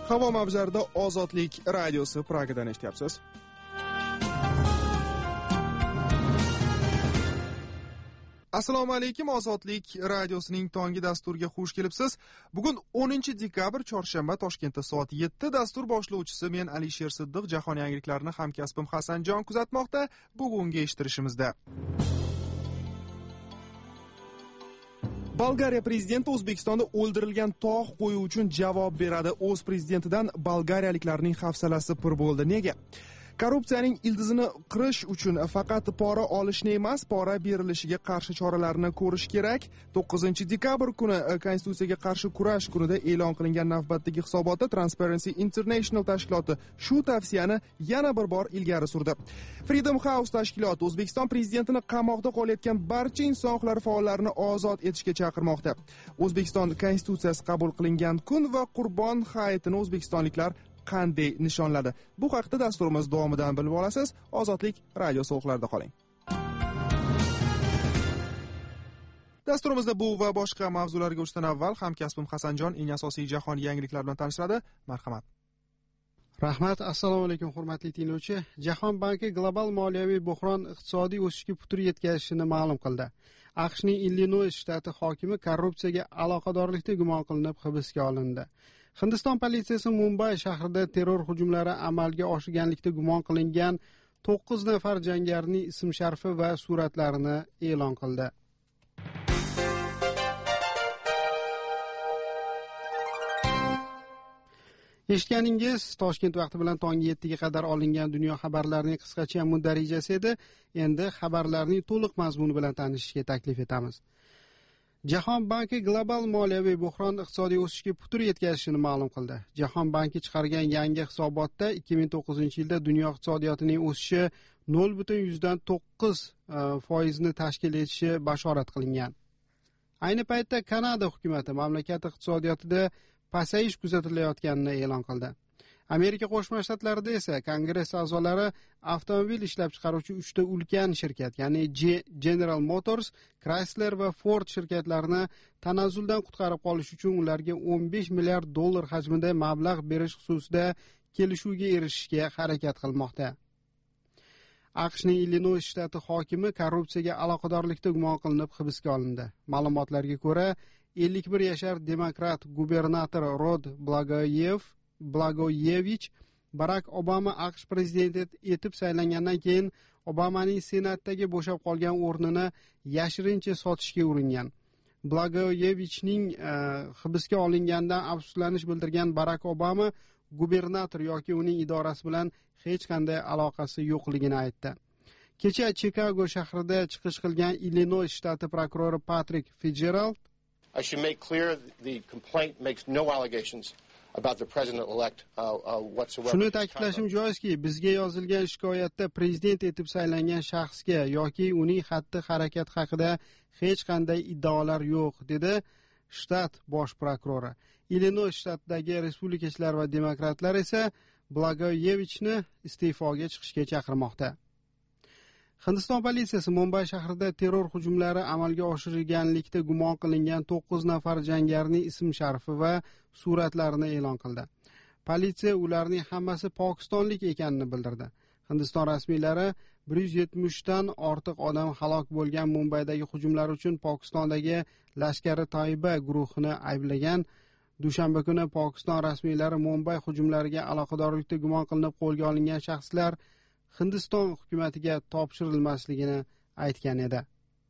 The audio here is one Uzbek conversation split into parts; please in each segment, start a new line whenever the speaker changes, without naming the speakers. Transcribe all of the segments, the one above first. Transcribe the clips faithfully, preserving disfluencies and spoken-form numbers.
Havo mavjarida Ozodlik radiosi Pragadan eshityapsiz. Assalomu alaykum, Ozodlik radiosining tongi dasturiga xush kelibsiz. Bugun o'ninchi dekabr chorshanba, Toshkentda soat yetti. Dastur boshlovchisi men Alisher Siddiq, jahon yangiliklarini hamkasbim Hasanjon kuzatmoqda. Bugungi eshittirishimizda Bolgariya prezidenti O'zbekistonda o'ldirilgan tog' qo'yi uchun javob beradi. O'z prezidentidan bolgariyaliklarning hafsalasi pir bo'ldi. Nega? Korrupsiyaning ildizini qirish uchun faqat pora olishni emas, pora berilishiga qarshi choralarni ko'rish kerak. to'qqizinchi dekabr kuni Konstitutsiyaga qarshi kurash kunida e'lon qilingan navbatdagi hisobotda Transparency International tashkiloti shu tavsiyani yana bir bor ilgari surdi. Freedom House tashkiloti O'zbekiston prezidentini qamoqda qolayotgan barcha inson huquqlari faollarini ozod etishga chaqirmoqda. O'zbekiston Konstitutsiyasi qabul qilingan kun va Qurbon hayitini o'zbekistonliklar qanday nishonladi? Bu haqda dasturimiz davomidan bilib olasiz. Ozodlik radio so'qlarida qoling. Dasturimizda bu va boshqa mavzularga o'tishdan avval hamkasbim Hasanjon eng asosiy jahon yangiliklari bilan tanishtiradi. Marhamat.
Rahmat, assalomu alaykum hurmatli tinglovchi. Jahon banki global moliyaviy buhron iqtisodiy o'sishga putur yetkazishini ma'lum qildi. AQShning Illinois shtati hokimi korrupsiyaga aloqadorlikda gumon qilinib hibsga olindi. Hindiston politsiyasi Mumbay shahrida terror hujumlari amalga oshirganlikda gumon qilingan to'qqiz nafar jangarining ism-sharifi va suratlarini e'lon qildi. Eshitganingiz Toshkent vaqti bilan tongi yettiga qadar olingan dunyo xabarlarining qisqacha mundarijasi edi. Endi xabarlarning to'liq mazmuni bilan tanishishga taklif etamiz. Jahon banki global moliyaviy buhron iqtisodiy o'sishga putur yetkazishini ma'lum qildi. Jahon banki chiqargan yangi hisobotda ikki ming to'qqizinchi yilda dunyo iqtisodiyotining o'sishi nol butun yuzdan to'qqiz foizni tashkil etishi bashorat qilingan. Ayni paytda Kanada hukumati mamlakat iqtisodiyotida pasayish kuzatilayotganini e'lon qildi. Amerika Qo'shma Shtatlarida esa Kongress a'zolari avtomobil ishlab chiqaruvchi uchta ulkan shirkat, ya'ni General Motors, Chrysler va Ford shirkatlarini tanazzuldan qutqarib qolish uchun ularga o'n besh milliard dollar hajmida mablag' berish xususida kelishuvga erishishga harakat qilmoqda. AQShning Illinois shtati hokimi korrupsiyaga aloqadorlikda gumon qilinib hibsga olindi. Ma'lumotlarga ko'ra, ellik bir yashar demokrat gubernator Rod Blagoyev Blagoyevich Barack Obama AQSh prezidenti etib saylangandan keyin Obamaning senatdagi bo'shab qolgan o'rnini yashirincha sotishga uringan. Blagoyevichning hibsga olingandan afsuslanish bildirgan Barack Obama gubernator yoki uning idorasi bilan hech qanday aloqasi yo'qligini aytdi. Kecha Chicago shahrida chiqish qilgan Illinois shtati prokurori Patrick Fitzgerald
I should make clear the complaint makes no allegations about the president-elect uh, uh, whatsoever.
Shuni ta'kidlashim joizki, bizga yozilgan shikoyatda prezident etib saylangan shaxsga yoki uning xatti-harakat haqida hech qanday iddaolar yo'q, dedi shtat bosh prokurori. Illinois shtatidagi respublikachilar va demokratlar esa Blagoyevichni iste'foga chiqishga chaqirmoqda. Hindiston politsiyasi Mumbay shahrida terror hujumlari amalga oshirilganlikda gumon qilingan to'qqiz nafar jangarining ism-sharifi va suratlarini e'lon qildi. Politsiya ularning hammasi pokistonlik ekanini bildirdi. Hindiston rasmiylari bir yuz yetmish dan ortiq odam halok bo'lgan Mumbaydagi hujumlar uchun Pokistondagi Lashkari Toiba guruhini ayblagan. Dushanba kuni Pokiston rasmiylari Mumbay hujumlariga aloqadorlikda gumon qilinib qo'lga olingan shaxslar Hindiston hukumatiga topshirilmasligini aytgan edi.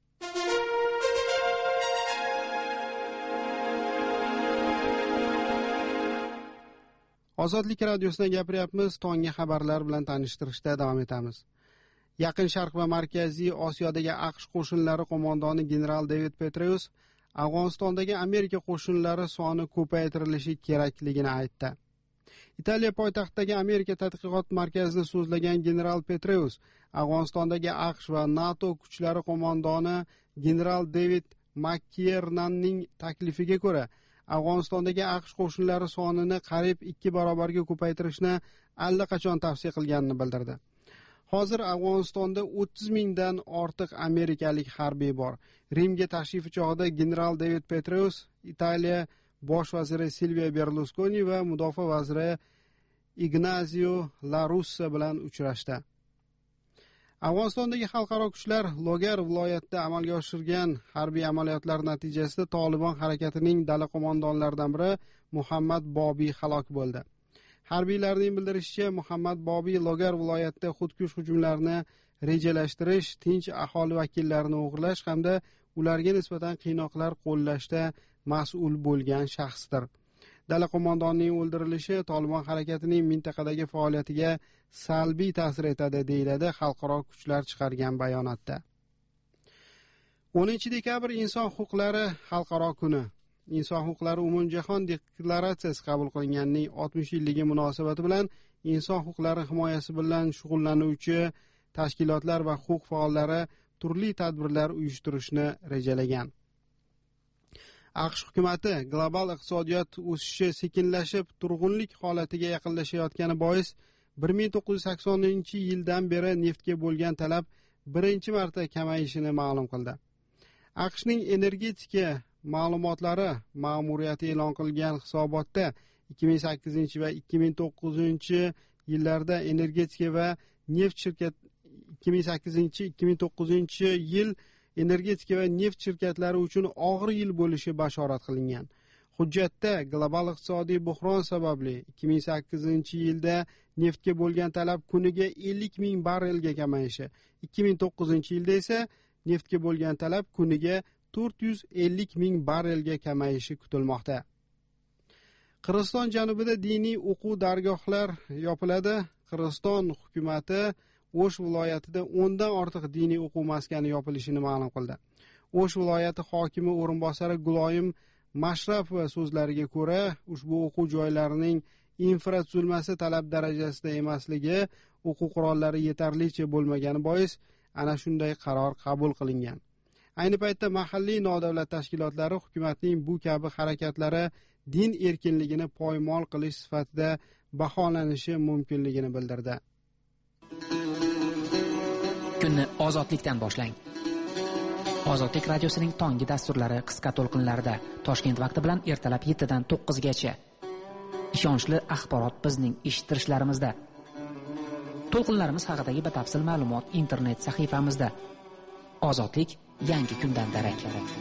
Ozodlik radiosidan gapiryapmiz. Tongi xabarlar bilan tanishtirishda davom etamiz. Yaqin Sharq va Markaziy Osiyodagi AQSh qo'shinlari qo'mondoni general David Petraeus Afg'onistondagi Amerika qo'shinlari soni ko'paytirilishi kerakligini aytdi. Italiya poytaxtidagi Amerika tadqiqot markazini so'zlagan general Petraeus Afg'onistondagi AQSh va NATO kuchlari qo'mondoni general David McKiernanning taklifiga ko'ra Afg'onistondagi AQSh qo'shinlari sonini qariyb ikki barobarga ko'paytirishni allaqachon tavsiya qilganini bildirdi. Hozir Afg'onistonda o'ttiz mingdan ortiq amerikalik harbiy bor. Rimga tashrifi chog'ida general David Petraeus Italiya bosh vaziri Silvio Berluskoni va mudofaa vaziri Ignazio La Russa bilan uchrashdi. Afg'onistondagi xalqaro kuchlar Logar viloyatida amalga oshirgan harbiy amaliyotlar natijasida Tolibon harakatining dala qo'mondonlaridan biri Muhammad Bobiy halok bo'ldi. Harbiylarning bildirishicha, Muhammad Bobiy Logar viloyatida xudkush hujumlarni rejalashtirish, tinch aholi vakillarini o'g'irlash hamda ularga nisbatan qiynoqlar qo'llashda mas'ul bo'lgan shaxsdir. Dala qo'mondonining o'ldirilishi Tolibon harakatining mintaqadagi faoliyatiga salbiy ta'sir etadi, deyiladi xalqaro kuchlar chiqargan bayonotda. o'ninchi dekabr Inson huquqlari xalqaro kuni. Inson huquqlari umumjahon deklaratsiyasi qabul qilinganining oltmish yilligi munosabati bilan inson huquqlari himoyasi bilan shug'ullanuvchi tashkilotlar va huquq faollari turli tadbirlar uyushtirishni rejalagan. AQSh hukumati global iqtisodiyot o'sishi sekinlashib, turg'unlik holatiga yaqinlashayotgani bois bir ming to'qqiz yuz saksoninchi yildan beri neftga bo'lgan talab birinchi marta kamayishini ma'lum qildi. AQShning energetika ma'lumotlari ma'muriyati e'lon qilgan hisobotda ikki ming sakkizinchi va ikki ming to'qqizinchi yillarda energetika va neft shirkat ikki ming sakkizinchi ikki ming to'qqizinchi yil energetika va neft shirkatlari uchun og'ir yil bo'lishi bashorat qilingan. Hujjatda global iqtisodiy buhron sababli ikki ming sakkizinchi yilda neftga bo'lgan talab kuniga ellik ming barrelga kamayishi, ikki ming to'qqizinchi yilda esa neftga bo'lgan talab kuniga to'rt yuz ellik ming barrelga kamayishi kutilmoqda. Qirg'iziston janubida diniy o'quv dargohlar yopiladi. Qirg'iziston hukumati O'sh viloyatida o'ndan ortiq diniy o'quv maskani yopilishini ma'lum qildi. O'sh viloyati hokimi o'rinbosari Guloyim Mashrapova so'zlariga ko'ra, ushbu o'quv joylarining infratuzilmasi talab darajasida emasligi, o'quv qurollari yetarlicha bo'lmagani bois ana shunday qaror qabul qilingan. Ayni paytda mahalliy nodavlat tashkilotlari hukumatning bu kabi harakatlari din erkinligini poymol qilish sifatida baholanishi mumkinligini bildirdi.
Kunni ozodlikdan boshlang. Ozodlik radiosining tonggi dasturlari qisqa to'lqinlarda Toshkent vaqti bilan ertalab yettidan to'qqizgacha. Ishonchli axborot bizning eshittirishlarimizda. To'lqinlarimiz haqidagi batafsil ma'lumot internet sahifamizda. Ozodlik yangi kundan darak.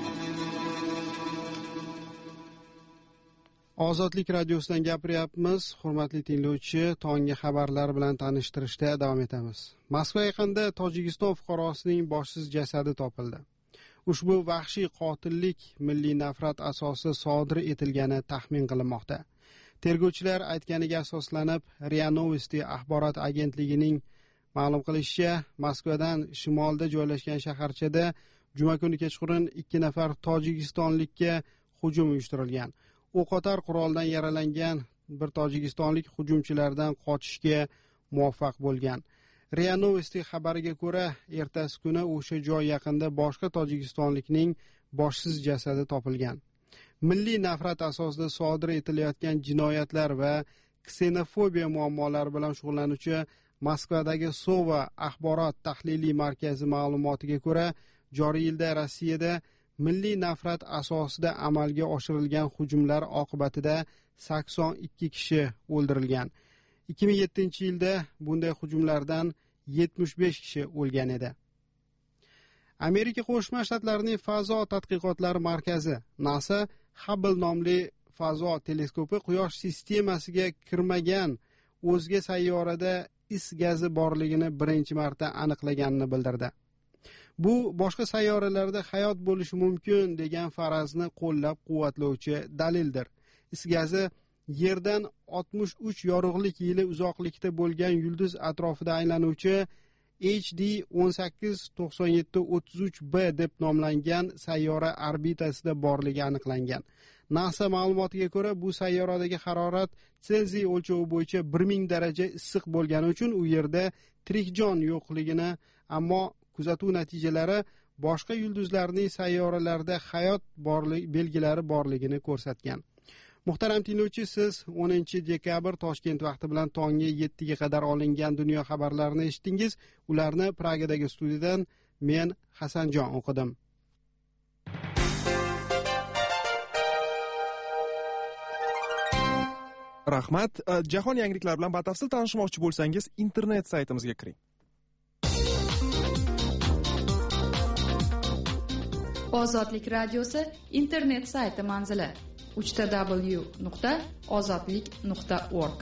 Ozodlik radiosidan gapiryapmiz. Hurmatli tinglovchi, tonggi xabarlar bilan tanishtirishda davom etamiz. Moskva yaqinida Tojikiston fuqarosining boshsiz jasadi topildi. Ushbu vahshiy qotillik milliy nafrat asosida sodir etilgani taxmin qilinmoqda. Tergovchilar aytganiga asoslanib, RIA Novosti axborot agentligining ma'lum qilishicha, Moskvadan shimolda joylashgan shaharchada juma kuni kechqurun ikki nafar tojikistonlikka hujum uyushtirilgan. O'qotar quroldan yaralangan bir tojikistonlik hujumchilardan qochishga muvaffaq bo'lgan. RIA Novosti xabariga ko'ra, ertasi kuni o'sha joy yaqinida boshqa tojikistonlikning boshsiz jasadi topilgan. Milliy nafrat asosida sodir etilayotgan jinoyatlar va ksenofobiya muammolari bilan shug'ullanuvchi Moskvadagi Sova axborot tahliliy markazi ma'lumotiga ko'ra, joriy yilda Rossiyada milliy nafrat asosida amalga oshirilgan hujumlar oqibatida sakson ikki kishi o'ldirilgan. ikki ming yettinchi yilda bunday hujumlardan yetmish besh kishi o'lgan edi. Amerika Qo'shma Shtatlarining fazo tadqiqotlari markazi NASA Hubble nomli fazo teleskopi Quyosh sistemasiga kirmagan o'zga sayyorada is gazi borligini birinchi marta aniqlaganini bildirdi. Bu boshqa sayyoralarda hayot bo'lishi mumkin degan farazni qo'llab-quvvatlovchi dalildir. Is gazi Yerdan oltmish uch yorug'lik yili uzoqlikda bo'lgan yulduz atrofida aylanuvchi H D o'n sakkiz to'qson yetti o'ttiz uch b deb nomlangan sayyora orbitasida borligi aniqlangan. NASA ma'lumotiga ko'ra, bu sayyoradagi harorat Selsiy o'lchovi bo'yicha bir ming daraja issiq bo'lgani uchun u yerda tirik jon yo'qligini, ammo kuzatuv natijalari boshqa yulduzlarning sayyoralarida hayot borligi belgilari borligini ko'rsatgan. Muhtaram tinglovchi, siz o'ninchi dekabr Toshkent vaqti bilan tongi yettiga qadar olingan dunyo xabarlarini eshitdingiz. Ularni Pragadagi studiyadan men Hasanjon o'qidim.
Rahmat. Jahon yangiliklari bilan batafsil tanishmoqchi bo'lsangiz, internet saytimizga kiring.
Ozodlik radiosi internet sayti manzili uch w w nuqta ozodlik nuqta org.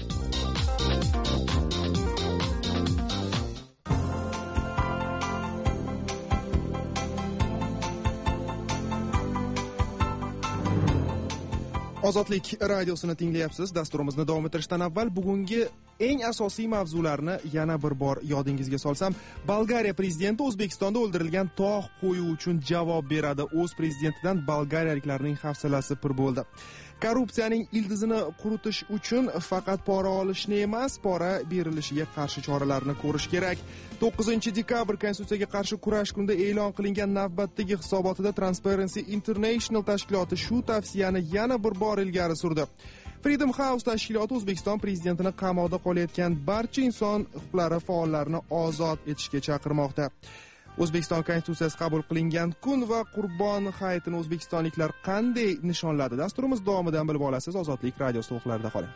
Ozodlik radiosini tinglayapsiz. Dasturimizni davom ettirishdan avval bugungi eng asosiy mavzularni yana bir bor yodingizga solsam, Bolgariya prezidenti O'zbekistonda o'ldirilgan tog' qo'yi uchun javob beradi. O'z prezidentidan bolgariyaliklarning hafsalasi pir bo'ldi. Korrupsiyaning ildizini quritish uchun faqat pora olishni emas, pora berilishiga qarshi choralarni ko'rish kerak. to'qqizinchi dekabr Konstitutsiyaga qarshi kurash kunida e'lon qilingan navbatdagi hisobotida Transparency International tashkiloti shu tavsiyani yana bir bor ilgari surdi. Freedom House tashkiloti O'zbekiston prezidentini qamoqda qolayotgan barcha inson huquqlari faollarini ozod etishga chaqirmoqda. O'zbekiston Konstitutsiyasi qabul qilingan kun va Qurbon hayitini o'zbekistonliklar qanday nishonladi? Dasturimiz davomidan bilib olasiz. Ozodlik radiosi to'xtalarida qoling.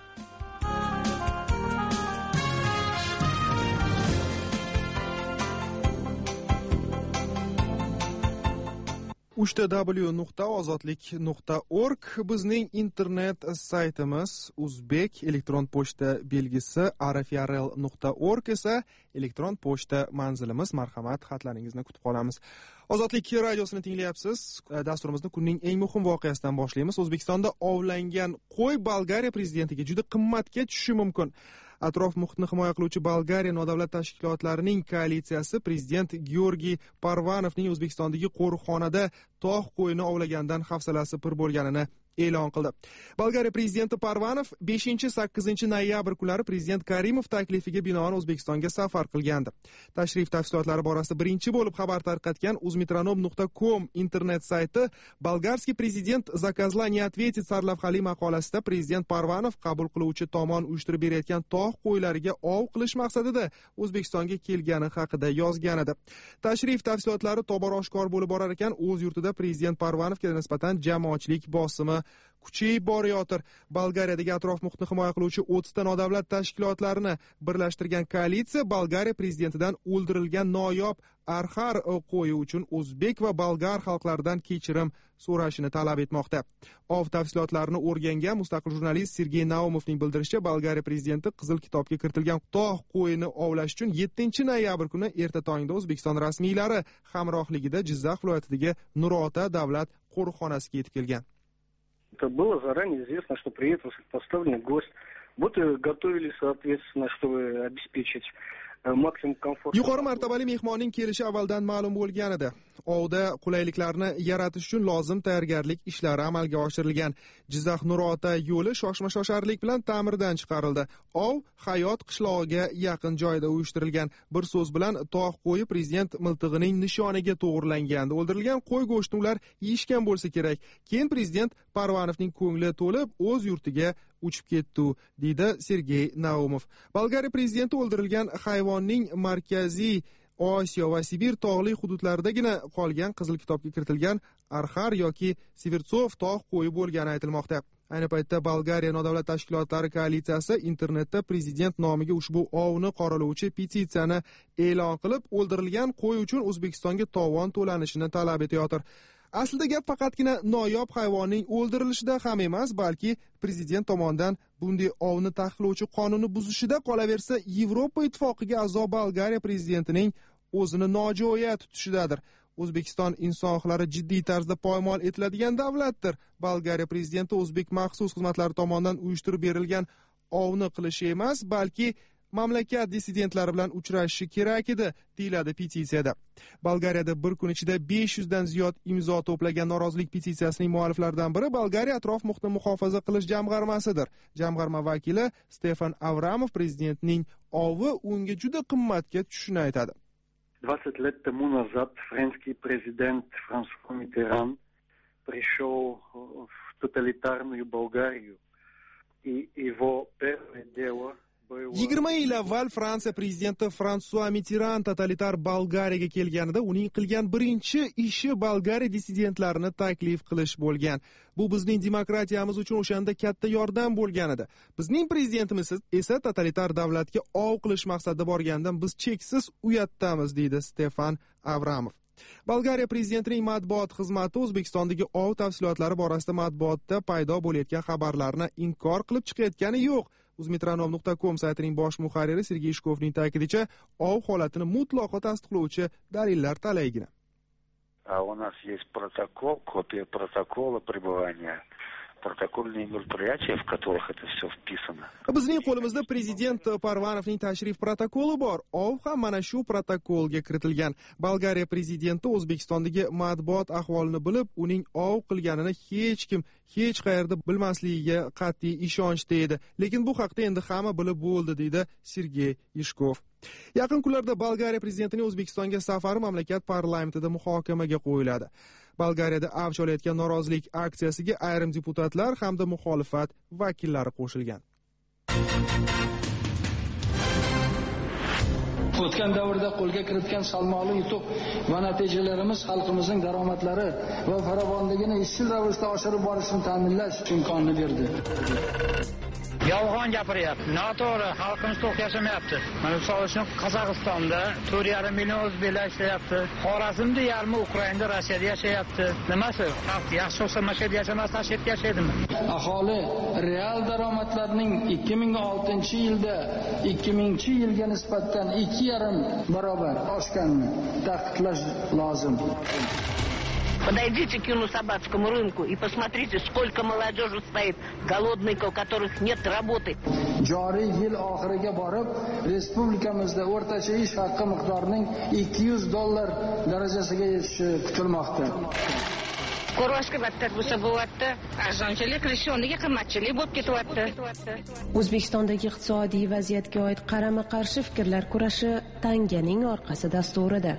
uch w w nuqta ozodlik nuqta org bizning internet saytimiz, Uzbek elektron pochta belgisi, arafyarel nuqta org esa elektron pochta manzilimiz. Marhamat, xatlaringizni kutib qolamiz. Ozodlik radiosini tinglayapsiz. Dasturimizni kunning eng muhim voqeasidan boshlaymiz. O'zbekistonda ovlangan qo'y Bolgariya prezidentiga juda qimmatga tushishi mumkin. Atrof muhitni himoya qiluvchi Bolgariya nodavlat tashkilotlarining koalitsiyasi prezident Georgiy Parvanovning O'zbekistondagi qo'riqxonada tog' qo'yini ovlagandan hafsalasi pir bo'lganini e'lon qildi. Bolgariya prezidenti Parvanov beshinchi sakkizinchi noyabr kunlari prezident Karimov taklifiga binoan O'zbekistonga safar qilgandi. Tashrif tafsilotlari borasida birinchi bo'lib xabar tarqatgan uzmetronom nuqta com internet sayti bolgarskiy prezident zakazla не ответит sarlavhali maqolasida prezident Parvanov qabul qiluvchi tomon uyushtirib berayotgan tog' qo'ylariga ov qilish maqsadida O'zbekistonga kelgani haqida yozgan edi. Tashrif tafsilotlari tobora oshkor bo'lib borar ekan, o'z yurtida prezident Parvanovga nisbatan jamoatchilik bosimi kuchayib borayotir. Bolgariyadagi atrof muhitni himoya qiluvchi o'ttizta nodavlat tashkilotlarini birlashtirgan koalitsiya Bolgariya prezidentidan o'ldirilgan noyob Arxar qo'yi uchun o'zbek va bolgar xalqlaridan kechirim so'rashini talab etmoqda. Ov tafsilotlarini o'rgangan mustaqil jurnalist Sergey Naumovning bildirishicha, Bolgariya prezidenti Qizil kitobga kiritilgan tog' qo'yini ovlash uchun yettinchi noyabr kuni erta tongda O'zbekiston rasmiylari hamrohligida Jizzax viloyatidagi Nurota davlat qo'riqxonasiga yetib kelgan.
Это было заранее известно, что приедет высокопоставленный гость. Вот и готовились, соответственно, чтобы обеспечить maksimum komfort.
Yuqori martabali mehmonning kelishi avvaldan ma'lum bo'lgan edi. Ovda qulayliklarni yaratish uchun lozim tayyorgarlik ishlari amalga oshirilgan. Jizzax Nurota yo'li shoshma-shosharlik bilan ta'mirdan chiqarildi. Ov Hayot qishlog'iga yaqin joyda uyushtirilgan. Bir so'z bilan tog' qo'yi prezident miltig'ining nishoniga to'g'rilangan. O'ldirilgan qo'y go'shtini ular yeyishgan bo'lsa kerak. Keyin prezident Parvanovning ko'ngli to'lib o'z yurtiga uchib ketdi, deydi Sergey Naumov. Bolgariya prezidenti o'ldirilgan hayvonning markaziy Osiyo va Sibir tog'li hududlaridagina qolgan Qizil kitobga kiritilgan Arxar yoki Sivertsov tog' qo'yi bo'lgani aytilmoqda. Ayni paytda Bolgariya nodavlat tashkilotlari koalitsiyasi internetda prezident nomiga ushbu ovni qoralovchi petitsiyani e'lon qilib, o'ldirilgan qo'y uchun O'zbekistonga tovon to'lanishini talab etayotir. Aslida gap faqatgina noyob hayvonning o'ldirilishida ham emas, balki prezident tomonidan bunday ovni taqiqlovchi qonunni buzishida qolaversa, Yevropa ittifoqiga a'zo Bolgariya prezidentining o'zini nojo'ya tutishidadir. O'zbekiston inson huquqlari jiddiy tarzda poymol etiladigan davlatdir. Bolgariya prezidenti o'zbek maxsus xizmatlari tomonidan uyushtirib berilgan ovni qilishi emas, balki mamlakat dissidentlari bilan uchrashishi kerak edi, deyiladi petitsiyada. Bolgariyada bir kun ichida besh yuzdan ziyod imzo to'plagan norozilik petitsiyasining mualliflaridan biri Bolgariya atrof muhitni muhofaza qilish jamg'armasidir. Jamg'arma vakili Stefan Avramov prezidentning ovi unga juda qimmatga tushishini aytadi.
двадцать лет тому назад французский президент Франсуа Миттеран пришел в тоталитарную Болгарию, и его первое дело
yigirma yil avval Fransiya prezidenti Fransua Mitterrand totalitar Bolgariyaga kelganida uning qilgan birinchi ishi Bolgariya dissidentlarini taklif qilish bo'lgan. Bu bizning demokratiyamiz uchun o'shanda katta yordam bo'lgan edi. Bizning prezidentimiz esa totalitar davlatga ov qilish maqsadida borgandan biz cheksiz uyatdamiz, deydi Stefan Avramov. Bolgariya prezidentining matbuot xizmati O'zbekistondagi ov tafsilotlari borasida matbuotda paydo bo'layotgan xabarlarni inkor qilib chiqayotgani yo'q. uzmetronom nuqta com saytining bosh muharriri Sergey Shkovning ta'kidicha, ov holatini mutlaqo tasdiqlovchi dalillar talaygina.
А у нас есть протокол, копия протокола пребывания, протокольные мероприятия, в которых это все вписано.
Bizning qo'limizda prezident Parvanovning tashrif protokoli bor. Ov ham mana shu protokolga kiritilgan. Bolgariya prezidenti O'zbekistondagi matbuot ahvolini bilib, uning ov qilganini hech kim hech qayerda bilmasligiga qat'iy ishonchda edi. Lekin bu haqda endi hamma bilib bo'ldi, deydi Sergey Yishkov. Yaqin kunlarda Bolgariya prezidentining O'zbekistonga safari mamlakat parlamentida muhokamaga qo'yiladi. Bolgariyada avj olayotgan norozilik aksiyasiga ayrim deputatlar hamda muxolifat vakillari qo'shilgan.
O'tgan davrda qo'lga kiritgan salmoqli yutuq va natijalarimiz xalqimizning daromadlari va farovonligini izchil ravishda oshirib borishni ta'minlash imkonini berdi.
Yolg'on gapiryapti. Noto'g'ri, xalqimiz to'q yashamayapti. Mana misol uchun Qozog'istonda to'rt yarim million o'zbeklar yashayapti. Xorazmda yarmi Ukrainada, Rossiyada yashayapti. Nimasi? Xalq yaxshi bo'lsa mashhur yashamasdan chetga yashaydimi?
Aholi real daromadlarning ikki ming oltinchi yilda ikki mingchi yilga nisbatan ikki yarim barobar oshganini ta'kidlash lozim.
Подойдите к Юнусабадскому рынку и посмотрите, сколько молодежи стоит голодной, у которых нет работы.
Joriy yil oxiriga borib, respublikamizda o'rtacha ish haqi miqdorining ikki yuz dollar darajasiga yetishi kutilmoqda.
Qo'rg'ashga bo'lsa bo'lyapti, arzonchilik qilishi o'rniga qimmatchilik bo'lib ketyapti.
O'zbekistondagi iqtisodiy vaziyatga oid qarama-qarshi fikrlar kurashi tanganing orqasi dasturida.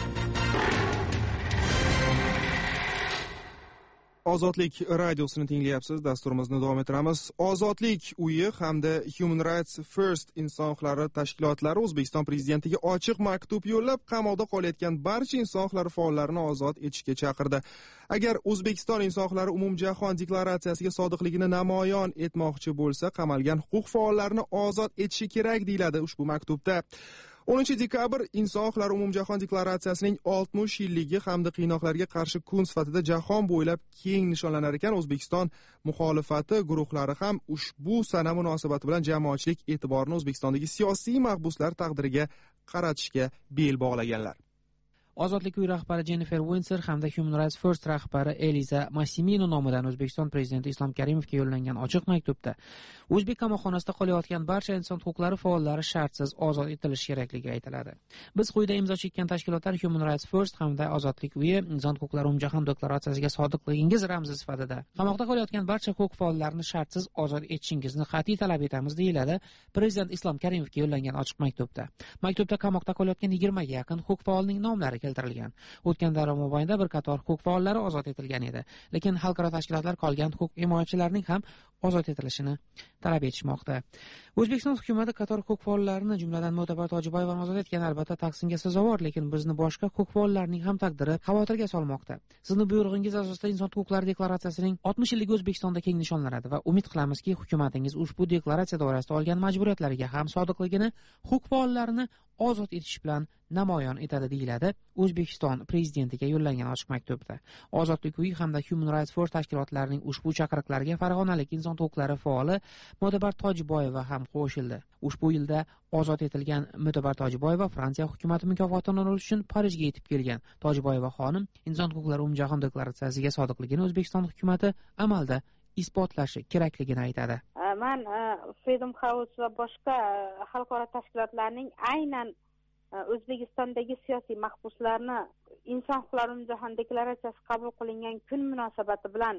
Ozodlik radiosini tinglayapsiz. Dasturimizni davom ettiramiz. Ozodlik uyi hamda Human Rights First inson huquqlari tashkilotlari O'zbekiston prezidentiga ochiq maktub yo'llab, qamoqda qolayotgan barcha inson huquqlari faollarini ozod etishga chaqirdi. Agar O'zbekiston inson huquqlari umumjahon deklaratsiyasiga sodiqligini namoyon etmoqchi bo'lsa, qamalgan huquq faollarini ozod etishi kerak, deyiladi ushbu maktubda. o'ninchi dekabr Inson huquqlari umumjahon deklaratsiyasining oltmish yilligi hamda qiynoqlarga qarshi kun sifatida jahon bo'ylab keng nishonlanar ekan. O'zbekiston muxolifati guruhlari ham ushbu sana munosabati bilan jamoatchilik e'tiborini O'zbekistondagi siyosiy mahbuslar taqdiriga qaratishga bel bog'laganlar.
Ozodlik uyi rahbari Jennifer Windsor hamda Human Rights First rahbari Eliza Massimino nomidan O'zbekiston prezidenti Islom Karimovga yo'llangan ochiq maktubda O'zbek qamoqxonasida qolayotgan barcha inson huquqlari faollari shartsiz ozod etilishi kerakligi aytiladi. Biz quyida imzo chekkan tashkilotlar Human Rights First hamda Ozodlik uyi inson huquqlari umumjahon deklaratsiyasiga sodiqligingiz ramzi sifatida qamoqda qolayotgan barcha huquq faollarini shartsiz ozod etishingizni qat'iy talab etamiz, deyiladi Prezident Islom Karimovga yo'llangan ochiq maktubda. Maktubda qamoqda qolayotgan yigirma ga yaqin huquq faolining nomlari keltirilgan. O'tgan davr mobaynida bir qator huquq faollari ozod etilgan edi, lekin xalqaro tashkilotlar qolgan huquq himoyachilarining ham ozod etilishini talab etishmoqda. O'zbekiston hukumati qator huquq faollarini, jumladan Mo'tabar Tojiboyevani ozod etgan, albatta tahsinga sazovor, lekin bizni boshqa huquq faollarining ham taqdiri xavotirga solmoqda. Sizni buyrug'ingiz asosida inson huquqlari deklaratsiyasining oltmish yilligi O'zbekistonda keng nishonlanadi va umid qilamizki, hukumatingiz ushbu deklaratsiya doirasida olgan majburiyatlariga ham sodiqligini, huquq faollarini ozod etish bilan namoyon etadi, deyiladi O'zbekiston prezidentiga yo'llangan ochiq maktubda. Ozodlik uyi hamda Human Rights First tashkilotlarining ushbu chaqiriqlariga farg'onalik inson huquqlari faoli Mo'tabar Tojiboyeva ham qo'shildi. Ushbu yilda ozod etilgan Mo'tabar Tojiboyeva Fransiya hukumati mukofotini olish uchun Parijga yetib kelgan. Tojiboyeva xonim inson huquqlari umumjahon deklaratsiyasiga sodiqligini O'zbekiston hukumati amalda isbotlashi kerakligini aytadi.
Men Freedom House va boshqa xalqaro tashkilotlarning aynan O'zbekistondagi siyosiy mahbuslarni inson huquqlari umumjahon deklaratsiyasi qabul qilingan kun munosabati bilan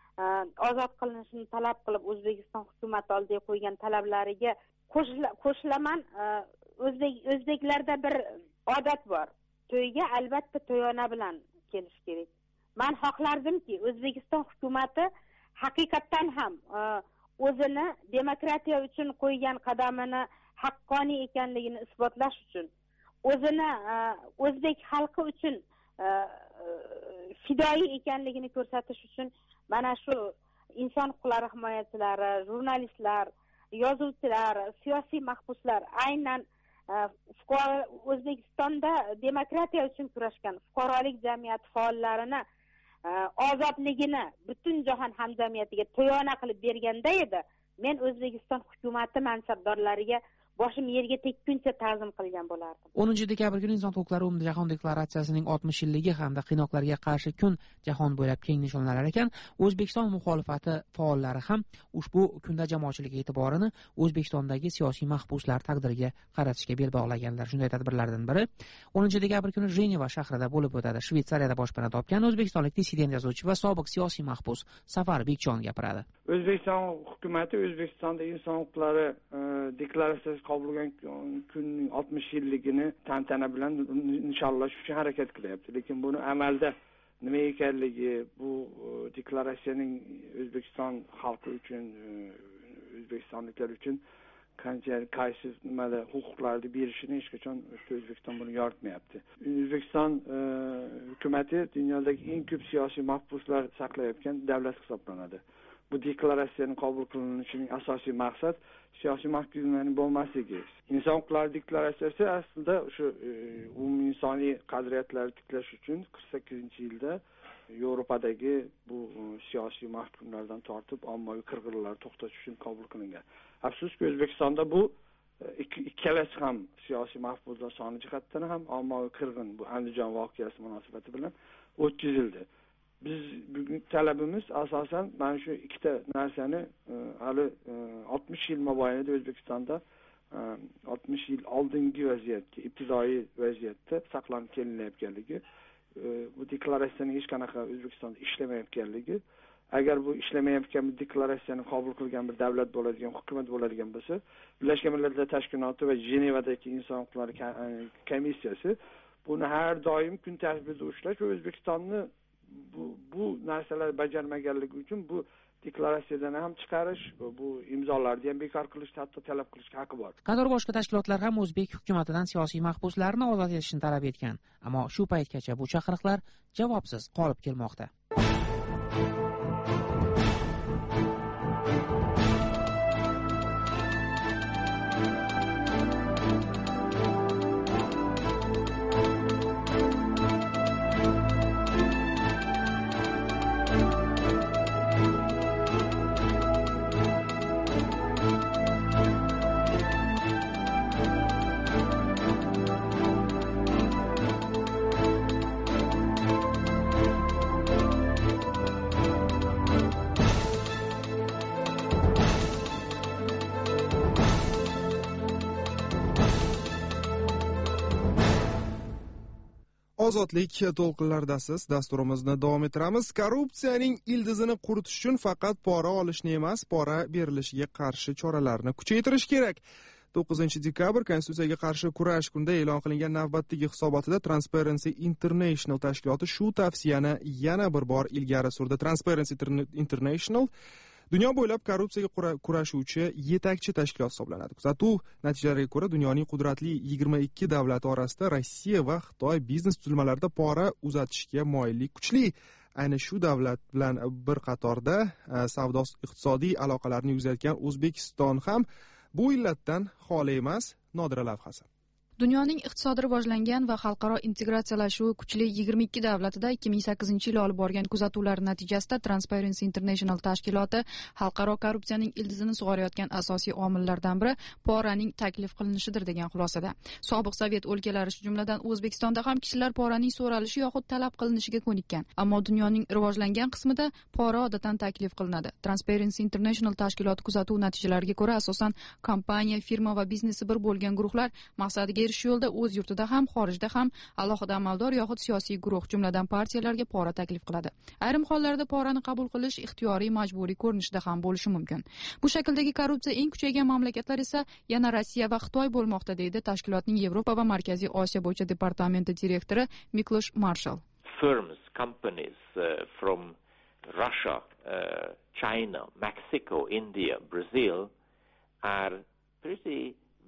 ozod qilinishini talab qilib O'zbekiston hukumati oldiga qo'ygan talablariga qo'shilaman. O'zbek o'zbeklarda bir odat bor. To'yga albatta to'yona bilan kelish kerak. Men xohlardimki, O'zbekiston hukumati haqiqatan ham o'zini demokratiya uchun qo'ygan qadamini haqqoniy ekanligini isbotlash uchun, o'zini o'zbek xalqi uchun fidoyi ekanligini ko'rsatish uchun mana shu inson huquqlari himoyachilari, jurnalistlar, yozuvchilar, siyosiy mahbuslar aynan O'zbekistonda demokratiya uchun kurashgan fuqarolik jamiyati faollarini ozodligini butun jahon hamjamiyatiga to'yona qilib berganda edi, men O'zbekiston hukumati mansabdorlariga boshim yerga tekkuncha ta'zim qilgan bo'lardim.
o'ninchi dekabr kuni Inson huquqlari umumjahon deklaratsiyasining oltmish yilligi hamda qiynoqlarga qarshi kun jahon bo'ylab keng nishonlanar ekan, O'zbekiston muxolifati faollari ham ushbu kunda jamoatchilik e'tiborini O'zbekistondagi siyosiy mahbuslar taqdiriga qaratishga bel bog'laganlar. Shunday tadbirlardan biri o'ninchi dekabr kuni Jeneva shahrida bo'lib o'tadi. Shvetsariyada boshpana topgan o'zbekistonlik dissident yozuvchi va sobiq siyosiy mahbus Safar Bekjon gapiradi.
O'zbekiston hukumati O'zbekistonda inson huquqlari deklaratsiyasi qabul qilgan kunning oltmish yilligini tantana bilan inshaalloh shu harakat qilyapti. Lekin buni amalda nima ekanligi, bu deklaratsiyaning O'zbekiston xalqi uchun, o'zbekistonliklar uchun qancha qaysi nimada huquqlarni berishini hech qachon O'zbekiston buni yoritmayapti. O'zbekiston hukumati dunyodagi eng ko'p siyosiy mahbuslar saqlayotgan davlat hisoblanadi. Bu deklaratsiyaning qabul qilinishining asosiy maqsad siyosiy mahkumlarning bo'lmasligi. Inson huquqlari deklaratsiyasi aslida o'sha umuminsoniy qadriyatlarni tiklash uchun qirq sakkizinchi yilda Yevropadagi bu siyosiy mahkumlardan tortib ommaviy qirg'inlarni to'xtatish uchun qabul qilingan. Afsuski O'zbekistonda bu ikkalasi ham siyosiy mahbuslar soni jihatdan ham ommaviy qirg'in, bu Andijon voqeasi munosabati bilan o'tkazildi. Biz bugun talabimiz asosan mana shu ikkita narsani hali oltmish yil mobaynida O'zbekistonda oltmish yil oldingi vaziyatga, ibtidoiy vaziyatda saqlanib kelinayotganligi, bu deklaratsiyaning hech qanaqa O'zbekistonda ishlamayotganligi, agar bu ishlamayotgan bir deklaratsiyani qabul qilgan bir davlat bo'ladigan, hukumat bo'ladigan bo'lsa, Birlashgan Millatlar Tashkiloti va Jenevadagi inson huquqlari komissiyasi buni har doim kun tartibida ushlash va O'zbekistonni bu bu narsalar bajarmaganligi uchun bu deklaratsiyadan ham chiqarish, bu imzolarni ham bekor qilish, hatto talab qilishga haqqi bor.
Qator boshqa tashkilotlar ham o'zbek hukumatidan siyosiy mahbuslarni ozod etishni talab etgan, ammo shu paytgacha bu chaqiriqlar javobsiz qolib kelmoqda.
Ozodlik to'lqinlaridasiz, dasturimizni davom ettiramiz. Korrupsiyaning ildizini quritish uchun faqat pora olishni emas, pora berilishiga qarshi choralarni kuchaytirish kerak. to'qqizinchi dekabr Konstitutsiyaga qarshi kurash kunida e'lon qilingan navbatdagi hisobotida Transparency International tashkiloti shu tavsiyani yana bir bor ilgari surdi. Transparency International dunyo bo'ylab korrupsiyaga kurashuvchi yetakchi tashkilot hisoblanadi. Kuzatuv natijalariga ko'ra, dunyoning qudratli yigirma ikki davlati orasida Rossiya va Xitoy biznes tuzilmalarida pora uzatishga moyillik kuchli. Ayni shu davlat bilan bir qatorda savdo iqtisodiy aloqalarni yuzayotgan O'zbekiston ham bu illatdan xoli emas. Nodira lavhasi.
Dunyoning iqtisodiy rivojlangan va xalqaro integratsiyalashuvi kuchli yigirma ikki davlatida ikki ming sakkizinchi yil olib borgan kuzatuvlar natijasida Transparency International tashkiloti xalqaro korrupsiyaning ildizini sug'orayotgan asosiy omillardan biri poraning taklif qilinishidir degan xulosada. Sobiq Sovet o'lkalari, shu jumladan O'zbekistonda ham kishilar poraning so'ralishi yoxud talab qilinishiga ko'nikkan. Ammo dunyoning rivojlangan qismida pora odatan taklif qilinadi. Transparency International tashkiloti kuzatuv natijalariga ko'ra, asosan kompaniya, firma va biznesi bir bo'lgan guruhlar maqsadiga shu yo'lda o'z yurtida ham, xorijda ham alohida amaldor yoxud siyosiy guruh, jumladan partiyalarga pora taklif qiladi. Ayrim hollarda porani qabul qilish ixtiyoriy, majburiy ko'rinishda ham bo'lishi mumkin. Bu shakldagi korrupsiya eng kuchaygan mamlakatlar esa yana Rossiya va Xitoy bo'lmoqda, deydi tashkilotning Yevropa va Markaziy Osiyo bo'yicha departamenti direktori Miklosh Marshall.
Firms, companies uh, from Russia, uh, China, Mexico, India, Brazil are pretty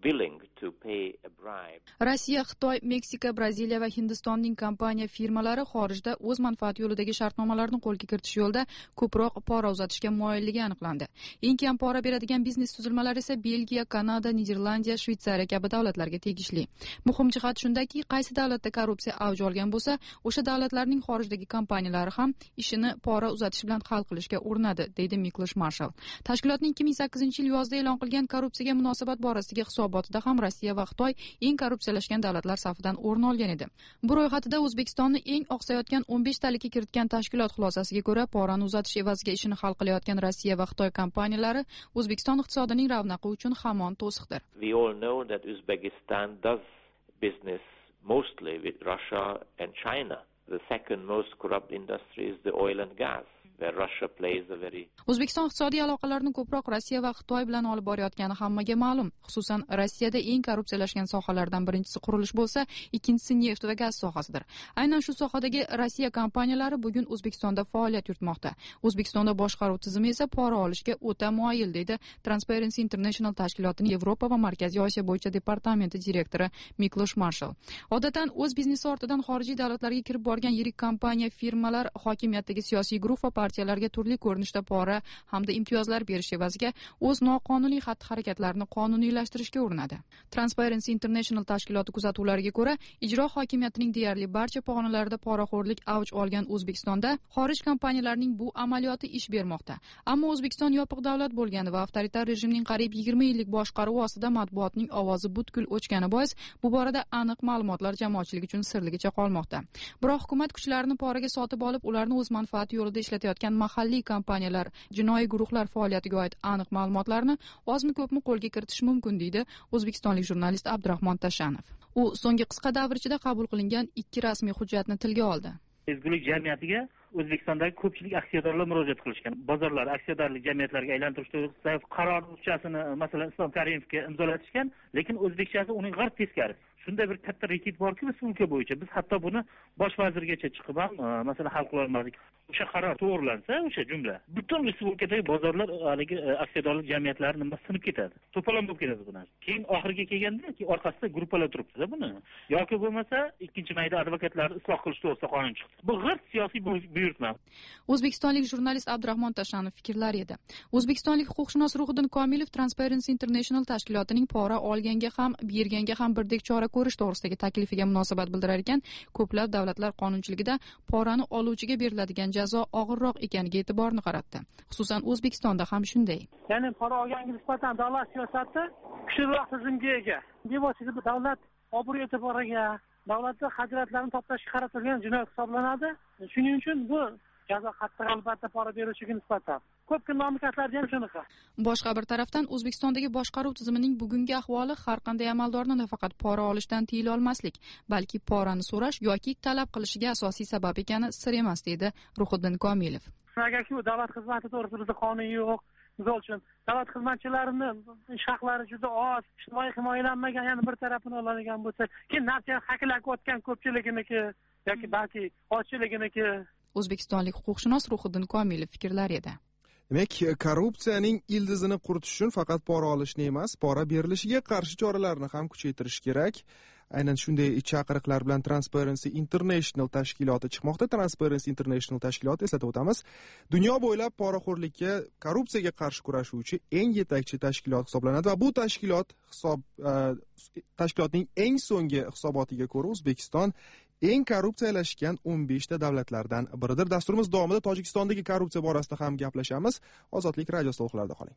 willing to pay a bribe.
Rossiya, Xitoy, Meksika, Braziliya va Hindistonning kompaniya firmalari xorijda o'z manfaati yo'lidagi shartnomalarni qo'lga kiritish yo'lida ko'proq pora uzatishga moyilligi aniqlandi. Eng kam pora beradigan biznes tuzilmalari esa Belgiya, Kanada, Niderlandiya, Shveysariya kabi davlatlarga tegishli. Muhim jihat shundaki, qaysi davlatda korrupsiya avj olgan bo'lsa, o'sha davlatlarning xorijdagi kompaniyalari ham ishini pora uzatish bilan hal qilishga urinadi, deydi Miklosh Marshall. Tashkilotning ikki ming sakkizinchi yil yozda e'lon qilgan korrupsiyaga munosabat borasidagi hisobotida ham Rossiya va Xitoy eng korrupsiyalashgan davlatlar safidan o'rin olgan edi. Bu ro'yxatida O'zbekistonni eng oqsayotgan o'n besh talikka kiritgan tashkilot xulosasiga ko'ra, porani uzatish evaziga ishini hal qilayotgan Rossiya va Xitoy kompaniyalari O'zbekiston iqtisodining ravnaqi uchun hamon to'siqdir.
We all know that Uzbekistan does business mostly with Russia and China. The second most corrupt industry is the oil and gas, where Russia plays a very
O'zbekiston iqtisodiy aloqalarni ko'proq Rossiya va Xitoy bilan olib borayotgani hammaga ma'lum. Xususan, Rossiyada eng korrupsiyalashgan sohalardan birinchisi qurilish bo'lsa, ikkinchisi neft va gaz sohasidir. Aynan shu sohadagi Rossiya kompaniyalari bugun O'zbekistonda faoliyat yuritmoqda. O'zbekistonda boshqaruv tizimi esa pora olishga o'ta moyil, deydi Transparency International tashkilotining Yevropa va Markaziy Osiyo bo'yicha departamenti direktori Miklosh Marshall. Odatdan o'z biznesi ortidan xorijiy davlatlarga kirib borgan yirik kompaniya firmalar hokimiyatdagi siyosiy guruh va partiyalarga turli ko'rinishda pora hamda imtiyozlar berish evaziga o'z noqonuniy xatti-harakatlarini qonuniylashtirishga urinadi. Transparency International tashkiloti kuzatuvlariga ko'ra, ijro hokimiyatining deyarli barcha pog'onalarida poraxo'rlik avj olgan O'zbekistonda xorij kompaniyalarining bu amaliyoti ish bermoqda. Ammo O'zbekiston yopiq davlat bo'lgani va avtoritar rejimning qariyb yigirma yillik boshqaruvi ostida matbuotning ovozi butkul o'chgani bois, bu borada aniq ma'lumotlar jamoatchilik uchun sirligicha qolmoqda. Biroq hukumat kuchlarini poraga sotib olib, ularni o'z manfaati yo'lida ishlatayotgan mahalliy kompaniyalar, jinoiy guruhlar faoliyatiga oid aniq ma'lumotlarni ozmi ko'pmi qo'lga kiritish mumkin, deydi o'zbekistonlik jurnalist Abdurahmon Tashanov. U so'nggi qisqa davr ichida qabul qilingan ikki rasmiy hujjatni tilga oldi.
Ezgulik jamiyatiga O'zbekistondagi ko'pchilik aksiyadorlar murojaat qilishgan. Bozorlar aksiyadorlik jamiyatlarga aylantirish to'g'risida qarorchasini masalan Islom Karimovga imzolatishgan, lekin o'zbekchasi uning g'art teskari. Shunday bir katta rekit borki, respublika bo'yicha biz hatto buni bosh vazirgacha chiqib ham masalan hal qila olmadik. O'sha qaror to'g'rilansa, o'sha jumla butun respublikadagi bozorlar haligi aksiyadorlik jamiyatlari nima sinib ketadi. To'polon bo'lib ketadi bu narsa. Keyin oxiriga kelganda ki orqasida gruppalar turibdi buni. Yoki bo'lmasa ikkinchi mayda advokatlarni isloh qilish to'g'risida qonun chiqdi. Bu g'irt siyosiy buyurtma.
O'zbekistonlik jurnalist Abdurahmon Tashanov fikrlari edi. O'zbekistonlik huquqshunos Ruhiddin Komilov Transparency International tashkilotining pora olganga ham, berganga ham birdek chora ko'rish to'g'risidagi taklifiga munosabat bildirar ekan, ko'plab davlatlar qonunchiligida porani oluvchiga beriladigan jazo og'irroq ekaniga e'tiborni qaratdi. Xususan O'zbekistonda ham shunday.
Ya'ni pora olganga nisbatan davlat siyosati kuchliroq tizimga ega. Bevosita davlat obro'-e'tiboriga, davlatning xarajatlarini to'plashga qaratilgan jinoyat hisoblanadi. Shuning uchun bu jazo qattiq albatta pora beruvchiga nisbatan. Ko'pgina mamlakatlarda ham shunaqa.
Boshqa bir tarafdan O'zbekistondagi boshqaruv tizimining bugungi ahvoli har qanday amaldorni nafaqat pora olishdan tiyila olmaslik, balki porani so'rash yoki talab qilishiga asosiy sabab ekani sir emas, deydi Ruhiddin Komilov.
Agarki bu davlat xizmati to'g'risida qonun yo'q, misol uchun davlat xizmatchilarining ish haqlari juda oz, ijtimoiy himoyalanmagan, ya'ni bir tarafini oladigan bo'lsa, keyin narsa haqlab o'tgan ko'pchiliginiki yoki balki ozchiliginiki.
O'zbekistonlik huquqshunos Ruhiddin Komilov fikrlari edi.
Demak, korrupsiyaning ildizini quritish uchun faqat pora olishni emas, pora berilishiga qarshi choralarni ham kuchaytirish kerak. Aynan shunday chaqiriqlar bilan Transparency International tashkiloti chiqmoqda. Transparency International tashkiloti, eslatib o'tamiz, dunyo bo'ylab poraxo'rlikka, korrupsiyaga qarshi kurashuvchi eng yetakchi tashkilot hisoblanadi va bu tashkilot hisob tashkilotning eng so'nggi hisobotiga ko'ra O'zbekiston eng korrupsiyalashgan o'n beshta davlatlardan biridir. Dasturimiz davomida Tojikistondagi korrupsiya borasida ham gaplashamiz. Ozodlik radio to'lqinlarida qoling.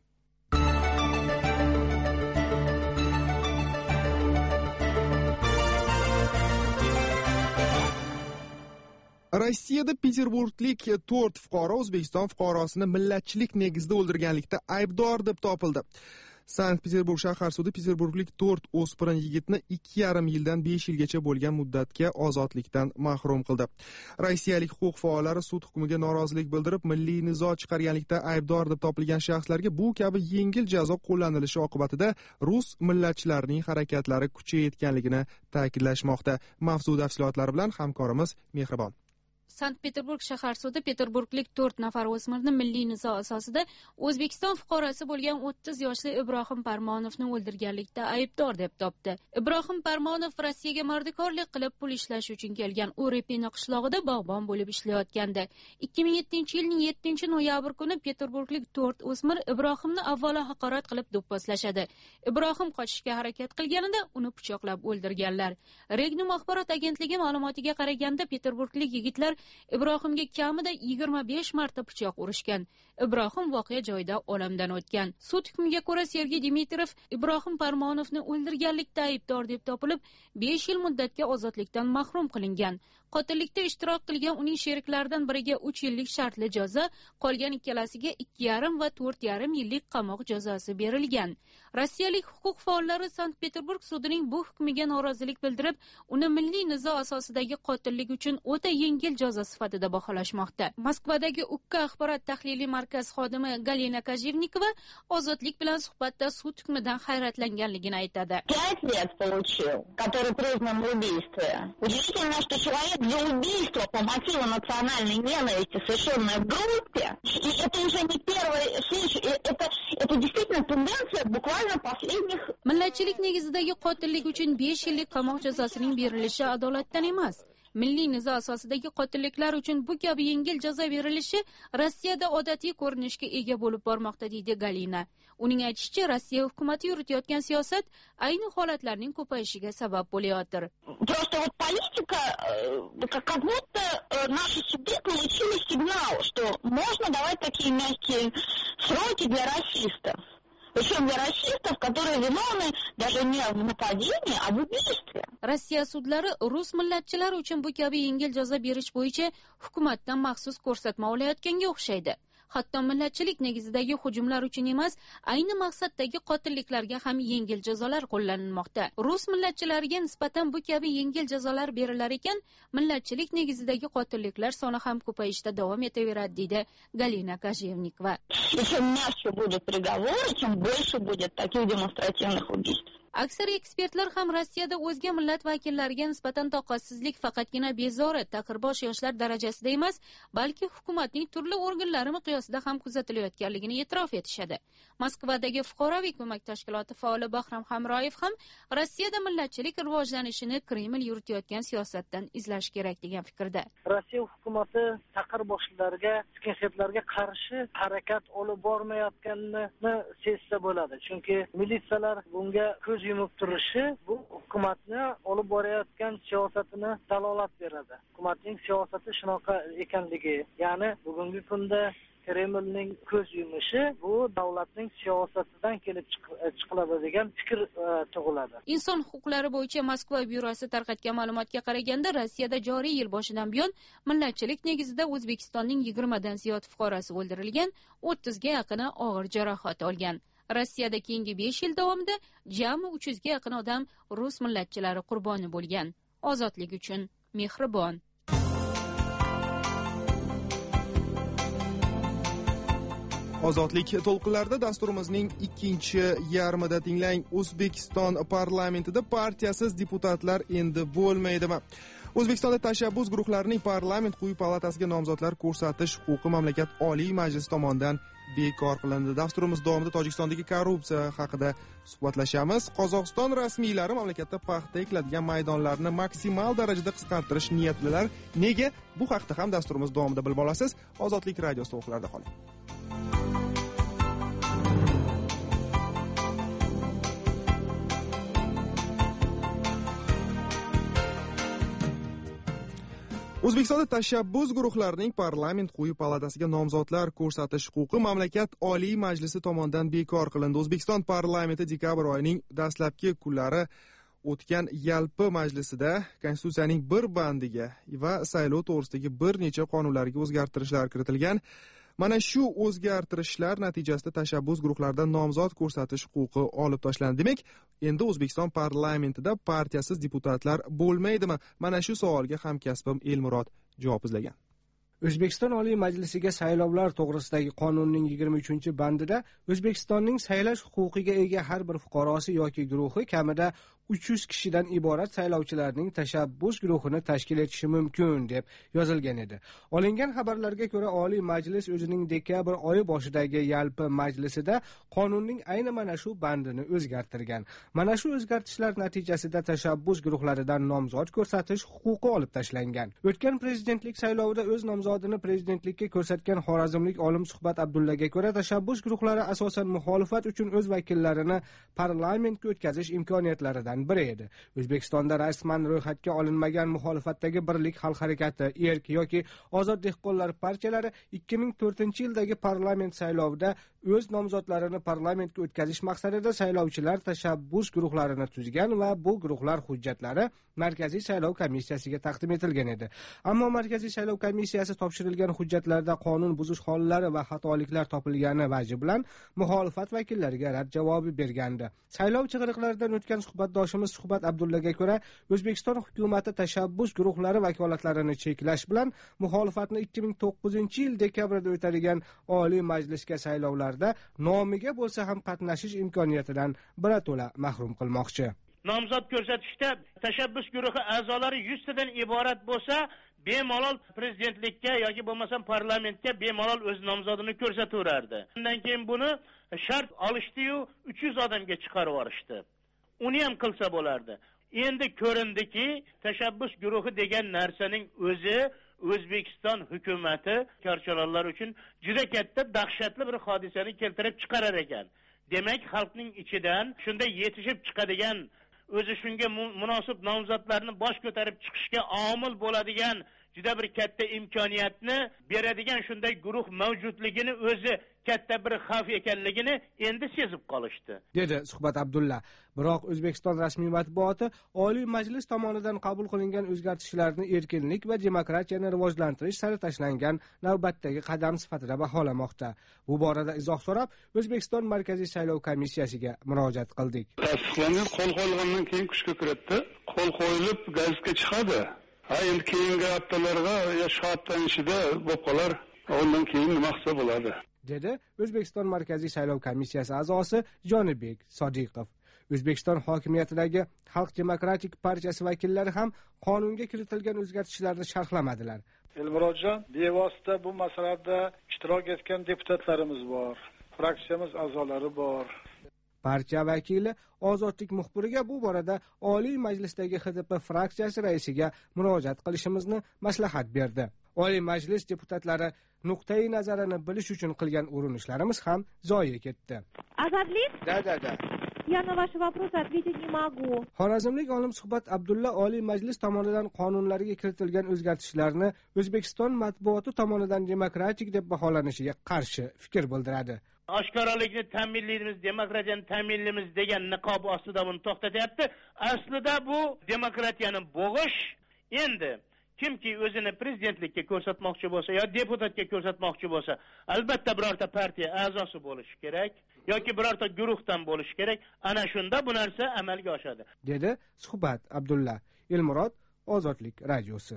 Rossiyada Peterburglik to'rt fuqaro O'zbekiston fuqarosini millatchilik negizida o'ldirganlikda aybdor deb topildi. Sankt-Peterburg shahar sudi Peterburglik to'rt o'spirin yigitni ikki yarim yildan besh yilgacha bo'lgan muddatga ozodlikdan mahrum qildi. Rossiyalik huquq faollari sud hukmiga norozilik bildirib, milliy nizo chiqarganlikda aybdor deb topilgan shaxslarga bu kabi yengil jazo qo'llanilishi oqibatida rus millatchilarining harakatlari kuchayayotganligini ta'kidlashmoqda. Mavzu tafsilotlari bilan hamkorimiz Mehribon.
Sankt-Peterburg shahar sudi Peterburglik to'rt nafar o'smirni milliy nizo asosida O'zbekiston fuqarosi bo'lgan o'ttiz yoshli Ibrohim Parmonovni o'ldirganlikda aybdor deb topdi. Ibrohim Parmonov Rossiyaga mardikorlik qilib pul ishlash uchun kelgan. U Repina qishlog'ida bog'bon bo'lib ishlayotgandi. ikki ming yettinchi yilning yettinchi noyabr kuni Peterburglik to'rt o'smir Ibrohimni avvalo haqorat qilib do'pposlashadi. Ibrohim qochishga harakat qilganida uni pichoqlab o'ldirganlar. Regnum axborot agentligi ma'lumotiga qaraganda Peterburglik yigitlar Ibrohimga kamida yigirma besh marta pichoq urishgan. Ibrohim voqea joyida olamdan o'tgan. Sud hukmiga ko'ra Sergey Dmitriyev Ibrohim Parmonovni o'ldirganlikda aybdor deb topilib, besh yil muddatga ozodlikdan mahrum qilingan. Qotillikda ishtirok qilgan uning sheriklaridan biriga uch yillik shartli jazo, qolgan ikkalasiga ikki yarim va to'rt yarim yillik qamoq jazosi berilgan. Rossiyalik huquq faollari Sankt-Peterburg sudining bu hukmiga norozilik bildirib, uni milliy nizo asosidagi qotillik uchun o'ta yengil jazo sifatida baholashmoqda. Moskvadagi Ukka axborot tahliliy markaz xodimi Galina Kajivnikova ozodlik bilan suhbatda sud hukmidan hayratlanganligini aytadi.
пять лет получил, который признан в убийстве. Удивительно, что человек за убийство по мотиву национальной ненависти, совершенное в группе, и это уже не первый случай, это, это действительно тенденция буквально последних...
Millatchilik negizidagi qotillik uchun besh yillik qamoq jazosining berilishi adolatdan emas. Milliy nizo asosidagi qotilliklar uchun bu kabi yengil jazo berilishi Rossiyada odatiy ko'rinishga ega bo'lib bormoqda, deydi Galina. Uning aytishicha, Rossiya hukumati yuritayotgan siyosat ayni holatlarning ko'payishiga sabab bo'layotir.
Просто вот политика, как будто наши суды получили сигнал, что можно давать такие мягкие сроки для расистов. Причем для расистов, которые виновны даже не в нападении, а в убийстве.
Rossiya sudlari rus millatchilari uchun bu kabi yengil jazo berish bo'yicha hukumatdan maxsus ko'rsatma olayotganga o'xshaydi. Hatto millatchilik negizidagi hujumlar uchun emas, ayni maqsaddagi qotilliklarga ham yengil jazolar qo'llanilmoqda. Rus millatchilariga nisbatan bu kabi yengil jazolar berilar ekan, millatchilik negizidagi qotilliklar soni ham ko'payishda davom etaveradi, deydi Galina Kajevnikova.
Чем мягче будут приговоры, тем больше будет таких демонстративных убийств.
Aksar ekspertlar ham Rossiyada o'zga millat vakillariga nisbatan toqatsizlik faqatgina bezori, taqirbosh yoshlar darajasida emas, balki hukumatning turli organlari miqyosida ham kuzatilayotganligini e'tirof etishadi. Moskvadagi fuqaroviy ko'mak tashkiloti faoli Bahram Hamroyev ham Rossiyada millatchilik rivojlanishini Kreml yuritayotgan siyosatdan izlash kerak degan fikrda.
Rossiya hukumati taqirboshlarga, skinheadlarga qarshi harakat olib bormayotganini sezsa bo'ladi. Chunki militsiyalar bunga ko'z yumib turishi bu hukumatni olib borayotgan siyosatini dalolat beradi. Hukumatning siyosati shunaqa ekanligi, ya'ni bugungi kunda Kremlning ko'z yumishi bu davlatning siyosatidan kelib chiqiladi degan fikr tug'iladi.
Inson huquqlari bo'yicha Moskva byurosi tarqatgan ma'lumotga qaraganda, Rossiyada joriy yil boshidan buyon millatchilik negizida O'zbekistonning yigirma dan ziyod fuqarosi o'ldirilgan, o'ttizga yaqini og'ir jarohat olgan. Rossiyada keyingi besh yil davomida jami uch yuzga yaqin odam rus millatchilari qurboni bo'lgan. Ozodlik uchun mehribon.
Ozodlik to'lqinlarida dasturimizning ikkinchi yarmida tinglang. O'zbekiston parlamentida partiyasiz deputatlar endi bo'lmaydimi? O'zbekistonda tashabbus guruhlarining parlament quyi palatasiga nomzodlar ko'rsatish huquqi mamlakat Oliy Majlisi tomonidan bekor qilindi. Dasturimiz davomida Tojikistondagi korrupsiya haqida suhbatlashamiz. Qozog'iston rasmiylari mamlakatda paxta ekiladigan maydonlarni maksimal darajada qisqartirish niyatidalar. Nega? Bu haqda ham dasturimiz davomida bilib olasiz. Ozodlik radiosi to'lqinlarida qoling. O'zbekistonda tashabbus guruhlarining parlament quyi palatasiga nomzodlar ko'rsatish huquqi mamlakat Oliy Majlisi tomonidan bekor qilindi. O'zbekiston parlamenti dekabr oyining dastlabki kunlari o'tgan yalpi majlisida Konstitutsiyaning bir bandiga va saylov to'g'risidagi bir necha qonunlarga o'zgartirishlar kiritilgan. Mana shu o'zgartirishlar natijasida tashabbus guruhlaridan nomzod ko'rsatish huquqi olib tashlandi. Demak, endi O'zbekiston parlamentida partiyasiz deputatlar bo'lmaydimi? Mana shu savolga hamkasbim Elmurod javob izlagan.
O'zbekiston Oliy Majlisiga saylovlar to'g'risidagi qonunning yigirma uchinchi bandida O'zbekistonning saylash huquqiga ega har bir fuqarosi yoki guruhi kamida uch yuz kishidan iborat saylovchilarning tashabbus guruhini tashkil etishi mumkin deb yozilgan edi. Olingan xabarlarga ko'ra, Oliy Majlis o'zining dekabr oyi boshidagi yalpi majlisida qonunning ayni mana shu bandini o'zgartirgan. Mana shu o'zgartishlar natijasida tashabbus guruhlaridan nomzod ko'rsatish huquqi olib tashlangan. O'tgan prezidentlik saylovida o'z nomzodini prezidentlikka ko'rsatgan xorazmlik olim Suhbat Abdullaga ko'ra, tashabbus guruhlari asosan muxolifat uchun o'z vakillarini parlamentga o'tkazish imkoniyatlaridan biri edi. O'zbekistonda rasman ro'yxatga olinmagan muxolifatdagi Birlik xalq harakati, Erk yoki Ozod dehqonlar partiyalari ikki ming to'rtinchi yildagi parlament saylovida o'z nomzodlarini parlamentga o'tkazish maqsadida saylovchilar tashabbus guruhlarini tuzgan va bu guruhlar hujjatlari Markaziy saylov komissiyasiga taqdim etilgan edi. Ammo Markaziy saylov komissiyasi topshirilgan hujjatlarda qonun buzish hollari va xatoliklar topilgani vaji bilan muxolifat vakillariga rad javobi bergandi. Saylov chig'iriqlaridan o'tgan suhbatdoshimiz Suhbat Abdullaga ko'ra, O'zbekiston hukumati tashabbus guruhlari vakolatlarini cheklash bilan muxolifatni ikki ming to'qqizinchi yil dekabrda o'tadigan Oliy Majlisga saylovlarda nomiga bo'lsa ham qatnashish imkoniyatidan birato'la mahrum qilmoqchi.
Nomzod ko'rsatishda tashabbus guruhi a'zolari yuz tadan iborat bo'lsa, bemalol prezidentlikka yoki bo'lmasam parlamentga bemalol o'z nomzodini ko'rsataverardi. Undan keyin buni shart olishdi-yu uch yuz odamga chiqarib yuborishdi. Uni ham qilsa bo'lardi. Endi ko'rindiki, tashabbus guruhi degan narsaning o'zi O'zbekiston hukumati korchalonlar uchun juda katta dahshatli bir hodisani keltirib chiqarar ekan. Demak, xalqning ichidan shunday yetishib chiqadigan, o'zi shunga munosib nomzodlarni bosh ko'tarib chiqishga omil bo'ladigan juda bir katta imkoniyatni beradigan shunday guruh mavjudligini o'zi katta bir xavf ekanligini endi sezib qolishdi,
dedi Suhbat Abdulla. Biroq O'zbekiston rasmiy matbuoti Oliy Majlis tomonidan qabul qilingan o'zgartishlarni erkinlik va demokratiyani rivojlantirish sari tashlangan navbatdagi qadam sifatida baholamoqda. Bu borada izoh so'rab, O'zbekiston Markaziy saylov komissiyasiga murojaat qildik.
Tasdiqlangan, qo'l qo'yilgandan keyin kuchga kiradi, qo'l qo'yilib gazetga chiqadi. Ha, endi keyingi haftalarga ya shu haftaning ichida bo'lib qolar, undan keyin nima qilsa bo'ladi,
dedi O'zbekiston Markaziy saylov komissiyasi a'zosi Jonibek Sodiqov. O'zbekiston hokimiyatidagi Xalq demokratik partiyasi vakillari ham qonunga kiritilgan o'zgartishlarni sharhlamadilar.
Elmurodjon, bevosita bu masalada ishtirok etgan deputatlarimiz bor, fraksiyamiz a'zolari bor.
Partiya vakili Ozodlik muxbiriga bu borada Oliy Majlisdagi X D P fraksiyasi raisiga murojaat qilishimizni maslahat berdi. Oliy Majlis deputatlari nuqtai nazarini bilish uchun qilgan urinishlarimiz ham zoye ketdi.
Azadlik?
Da, da, da.
Я на ваши вопросы ответить не могу.
Xorazmlik olim Suhbat Abdulla Oliy Majlis tomonidan qonunlarga kiritilgan o'zgartishlarni O'zbekiston matbuoti tomonidan demokratik deb baholanishiga qarshi fikr bildiradi.
Oshkoralikni ta'minlaymiz, demokratiyani ta'minlaymiz degan niqob ostida buni to'xtatyapti. Aslida bu demokratiyani bo'g'ish. Endi kimki o'zini prezidentlikka ko'rsatmoqchi bo'lsa yo deputatga ko'rsatmoqchi bo'lsa, albatta birorta partiya a'zosi bo'lishi kerak yoki birorta guruhdan bo'lishi kerak. Ana shunda bu narsa amalga oshadi,
dedi Suhbat Abdulla. Elmurod, Ozodlik radiosi.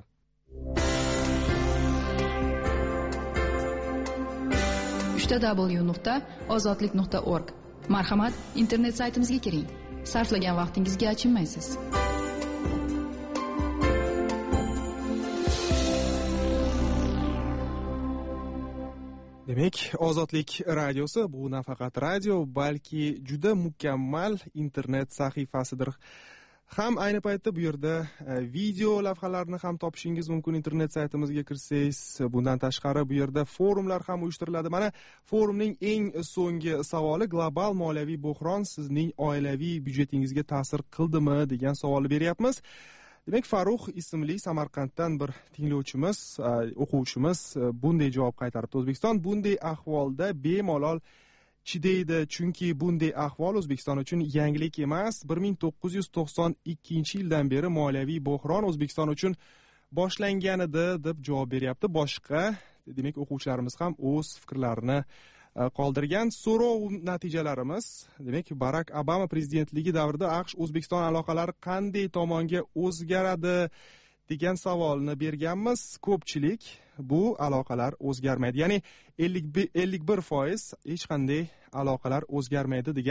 uchta w nuqta ozodlik nuqta org. Marhamat, internet saytimizga kiring. Sarflagan vaqtingizga achinmaysiz.
Demak, Ozodlik radiosi bu nafaqat radio, balki juda mukammal internet sahifasidir. Ham ayni paytda bu yerda video lavhalarni ham topishingiz mumkin internet saytimizga kirsangiz. Bundan tashqari bu yerda forumlar ham uyushtiriladi. Mana forumning eng so'nggi savoli: global moliyaviy bo'hron sizning oilaviy byudjetingizga ta'sir qildimi degan savolni beryapmiz. Demak, Farruh ismli Samarqanddan bir tinglovchimiz, o'quvchimiz bunday javob qaytaribdi. O'zbekiston bunday ahvolda bemalol chidaydi, chunki bunday ahvol O'zbekiston uchun yangilik emas. bir ming to'qqiz yuz to'qson ikkinchi yildan beri moliyaviy bo'hron O'zbekiston uchun boshlangan edi deb javob beryapti. Boshqa, demak, o'quvchilarimiz ham o'z fikrlarini qoldirgan. So'rov natijalarimiz, demak, Barak Obama prezidentligi davrida AQSh O'zbekiston aloqalari qanday tomonga o'zgaradi degan savolni berganmiz. Ko'pchilik bu aloqalar o'zgarmaydi, ya'ni ellik bir foiz hech qanday aloqalar o'zgarmaydi degan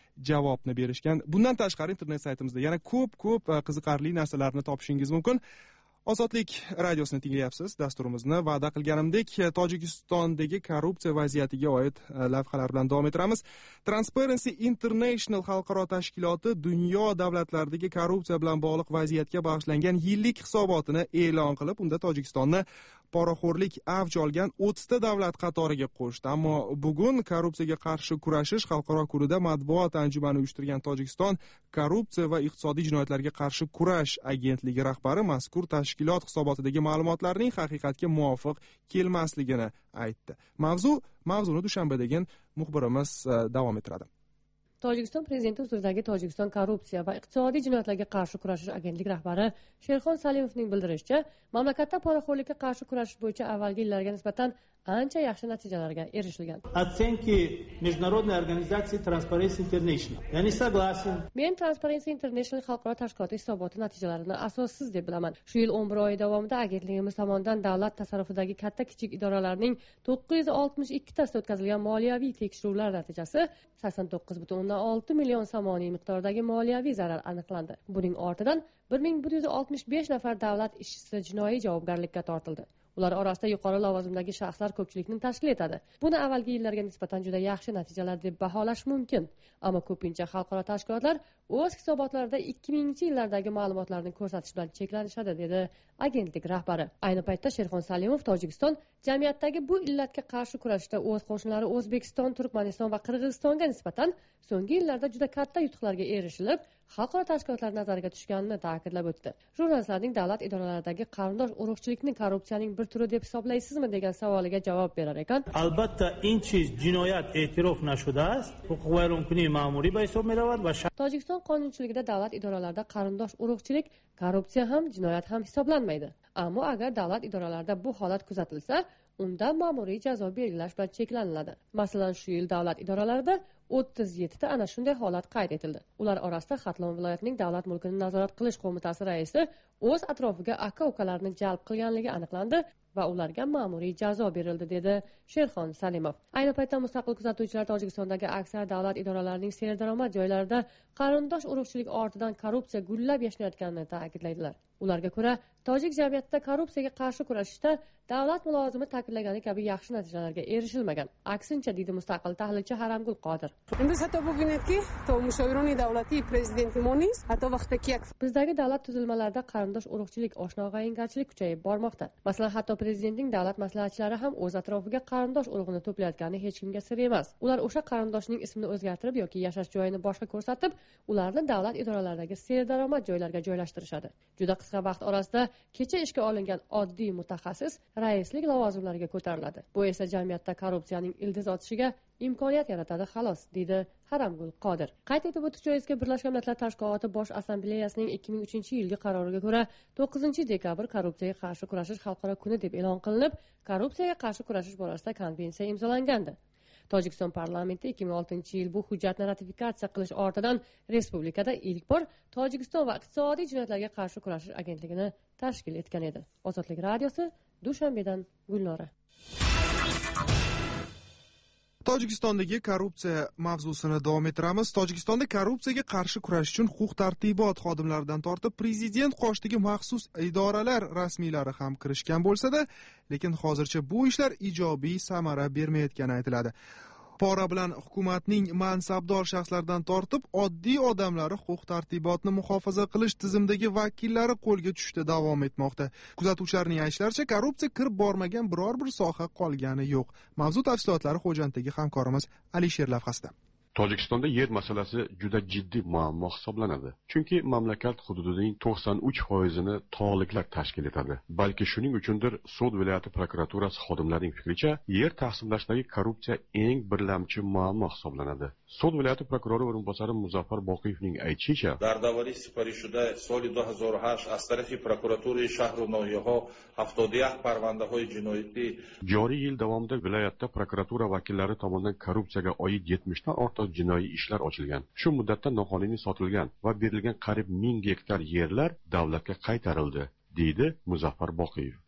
javobni berishgan. Bundan tashqari internet saytimizda yana ko'p ko'p qiziqarli narsalarni topishingiz mumkin. Ozodlik radiosini tinglayapsiz. Dasturimizni va'da qilganimdek Tojikistondagi korrupsiya vaziyatiga oid lavhalar bilan davom ettiramiz. Transparency International xalqaro tashkiloti dunyo davlatlaridagi korrupsiya bilan bog'liq vaziyatga bag'ishlangan yillik hisobotini e'lon qilib, unda Tojikistonni poraxo'rlik avj olgan o'ttizta davlat qatoriga qo'shdi. Ammo bugun korrupsiyaga qarshi kurashish xalqaro kunida matbuot anjumani uyushtirgan Tojikiston korrupsiya va iqtisodiy jinoyatlarga qarshi kurash agentligi rahbari mazkur tashkilot hisobotidagi ma'lumotlarning haqiqatga muvofiq kelmasligini aytdi. Mavzu mavzuni dushanbadagi muxbirimiz davom ettiradi.
Tojikiston prezidenti huzuridagi Tojikiston korrupsiya va iqtisodiy jinoyatlarga qarshi kurashish agentligi rahbari Sherxon Salimovning bildirishicha, mamlakatda poraxo'rlikka qarshi kurashish bo'yicha avvalgi yillarga nisbatan ancha yaxshi natijalarga erishilgan.
Оценки международной организации Transparency International. Я не согласен.
Men Transparency International xalqaro tashkiloti hisoboti natijalarini asossiz deb bilaman. Shu yil o'n bir oy davomida agentligimiz tomonidan davlat tasarrufidagi katta kichik idoralarning to'qqiz yuz oltmish ikki tasida o'tkazilgan moliyaviy tekshiruvlar natijasi sakson to'qqiz butun o'ndan olti million somoniy miqdoridagi moliyaviy zarar aniqlandi. Buning ortidan bir ming bir yuz oltmish besh nafar davlat ishchisi jinoiy javobgarlikka tortildi. Ular orasida yuqori lavozimdagi shaxslar ko'pchilikni tashkil etadi. Buni avvalgi yillarga nisbatan juda yaxshi natijalar deb baholash mumkin. Ammo ko'pincha xalqaro tashkilotlar o'z hisobotlarida ikki mingchi yillardagi ma'lumotlarni ko'rsatish bilan cheklanishadi, dedi agentlik rahbari. Ayni paytda Sherxon Salimov Tojikiston jamiyatdagi bu illatga qarshi kurashishda o'z qo'shnilari O'zbekiston, Turkmaniston va Qirg'izistonga nisbatan so'nggi yillarda juda katta yutuqlarga erishilib, xalqaro tashkilotlar nazariga tushganini ta'kidlab o'tdi. Jurnalistlarning davlat idoralaridagi qarindosh urug'chilikni korrupsiyaning bir turi deb hisoblaysizmi degan savoliga javob berar ekan.
Albatta, in chiz jinoyat e'tirof nashuda ast, huquq-g'ayriqonuniy ma'muriy ba hisob merawad va
Tojikiston qonunchiligida davlat idoralarida qarindosh urug'chilik, korrupsiya ham jinoyat ham hisoblanmaydi. Ammo agar davlat idoralarida bu holat kuzatilsa, unda ma'muriy jazo belgilash bilan cheklaniladi. Masalan, shu yil davlat idoralarida o'ttiz yettita ana shunday holat qayd etildi. Ular orasida Xatlon viloyatining davlat mulkini nazorat qilish qo'mitasi raisi o'z atrofiga aka-ukalarni jalb qilganligi aniqlandi va ularga ma'muriy jazo berildi, dedi Sherxon Salimov. Ayni paytda mustaqil kuzatuvchilar Tojikistondagi aksar davlat idoralarining serdaromad joylarida qarindosh urug'chilik ortidan korrupsiya gullab yashnayotganini ta'kidlaydilar. Ularga ko'ra, tojik jamiyatida korrupsiyaga qarshi kurashishda davlat mulozimi ta'kidlagani kabi yaxshi natijalarga erishilmagan. Aksincha, deydi mustaqil tahlilchi Haramgul Qodir. Bizdagi davlat tuzilmalarida qarindosh urug'chilik, oshno-og'aynigarchilik kuchayib bormoqda. Masalan, hatto prezidentning davlat maslahatchilari ham o'z atrofiga qarindosh urug'ini to'playotgani hech kimga sir emas. Ular o'sha qarindoshning ismini o'zgartirib yoki yashash joyini boshqa ko'rsatib, ularni davlat idoralaridagi serdaromad joylarga joylashtirishadi. Juda qisqa vaqt orasida kecha ishga olingan oddiy mutaxassis raislik lavozimlariga ko'tariladi. Bu esa jamiyatda korrupsiyaning ildiz otishiga imkoniyat yaratadi, xolos, deydi Haramgul Qodir. Qayd etib o'tish joizki, Birlashgan Millatlar Tashkiloti Bosh Assambleyasining ikki ming uchinchi yilgi qaroriga ko'ra to'qqizinchi dekabr korrupsiyaga qarshi kurashish xalqaro kuni deb e'lon qilinib, korrupsiyaga qarshi kurashish borasida konvensiya imzolangandi. Tojikiston parlamenti ikki ming oltinchi yil bu hujjatni ratifikatsiya qilish ortidan respublikada ilk bor Tojikiston va iqtisodiy jinoyatlarga qarshi kurashish agentligini tashkil etgan edi. Ozodlik radiosi, Dushanbedan Gulnora.
Tojikistondagi korrupsiya mavzusini davom ettiramiz. Tojikistonda korrupsiyaga qarshi kurash uchun huquq-tartibot xodimlaridan tortib prezident qoshidagi maxsus idoralar rasmiylari ham kirishgan bo'lsa-da, lekin hozircha bu ishlar ijobiy samara bermayotgani aytiladi. Pora bilan hukumatning mansabdor shaxslaridan tortib oddiy odamlari huquq-tartibotni muhofaza qilish tizimidagi vakillari qo'lga tushishda davom etmoqda. Kuzatuvchilarning aytishlaricha, korrupsiya kirib bormagan biror bir soha qolgani yo'q. Mavzu tafsilotlari Xo'janddagi hamkorimiz Alisher lavhasida.
Tojikistonda yer masalasi juda jiddiy muammo hisoblanadi. Chunki mamlakat hududining to'qson uch foizini tog'liklar tashkil etadi. Balki shuning uchundir Sud viloyati prokuraturasi xodimlarining fikricha, yer taqsimlashdagi korrupsiya eng birlamchi muammo hisoblanadi. Sud viloyati prokurori o'rinbosari Muzaffar Boqiyevning aytishicha,
در داوری سپاری شده سال دو هزار و هشت از طرف پروکوراتوری شهر و ناحیه‌ها هفتاد و یک پرونده‌های جنایتی
joriy yil davomida viloyatda prokuratura vakillari tomonidan korrupsiyaga oid yetmishdan ortiq jinoiy ishlar ochilgan. Shu muddatda noqonuniy sotilgan va berilgan qariyb ming gektar yerlar davlatga qaytarildi, deydi Muzaffar Boqiyev.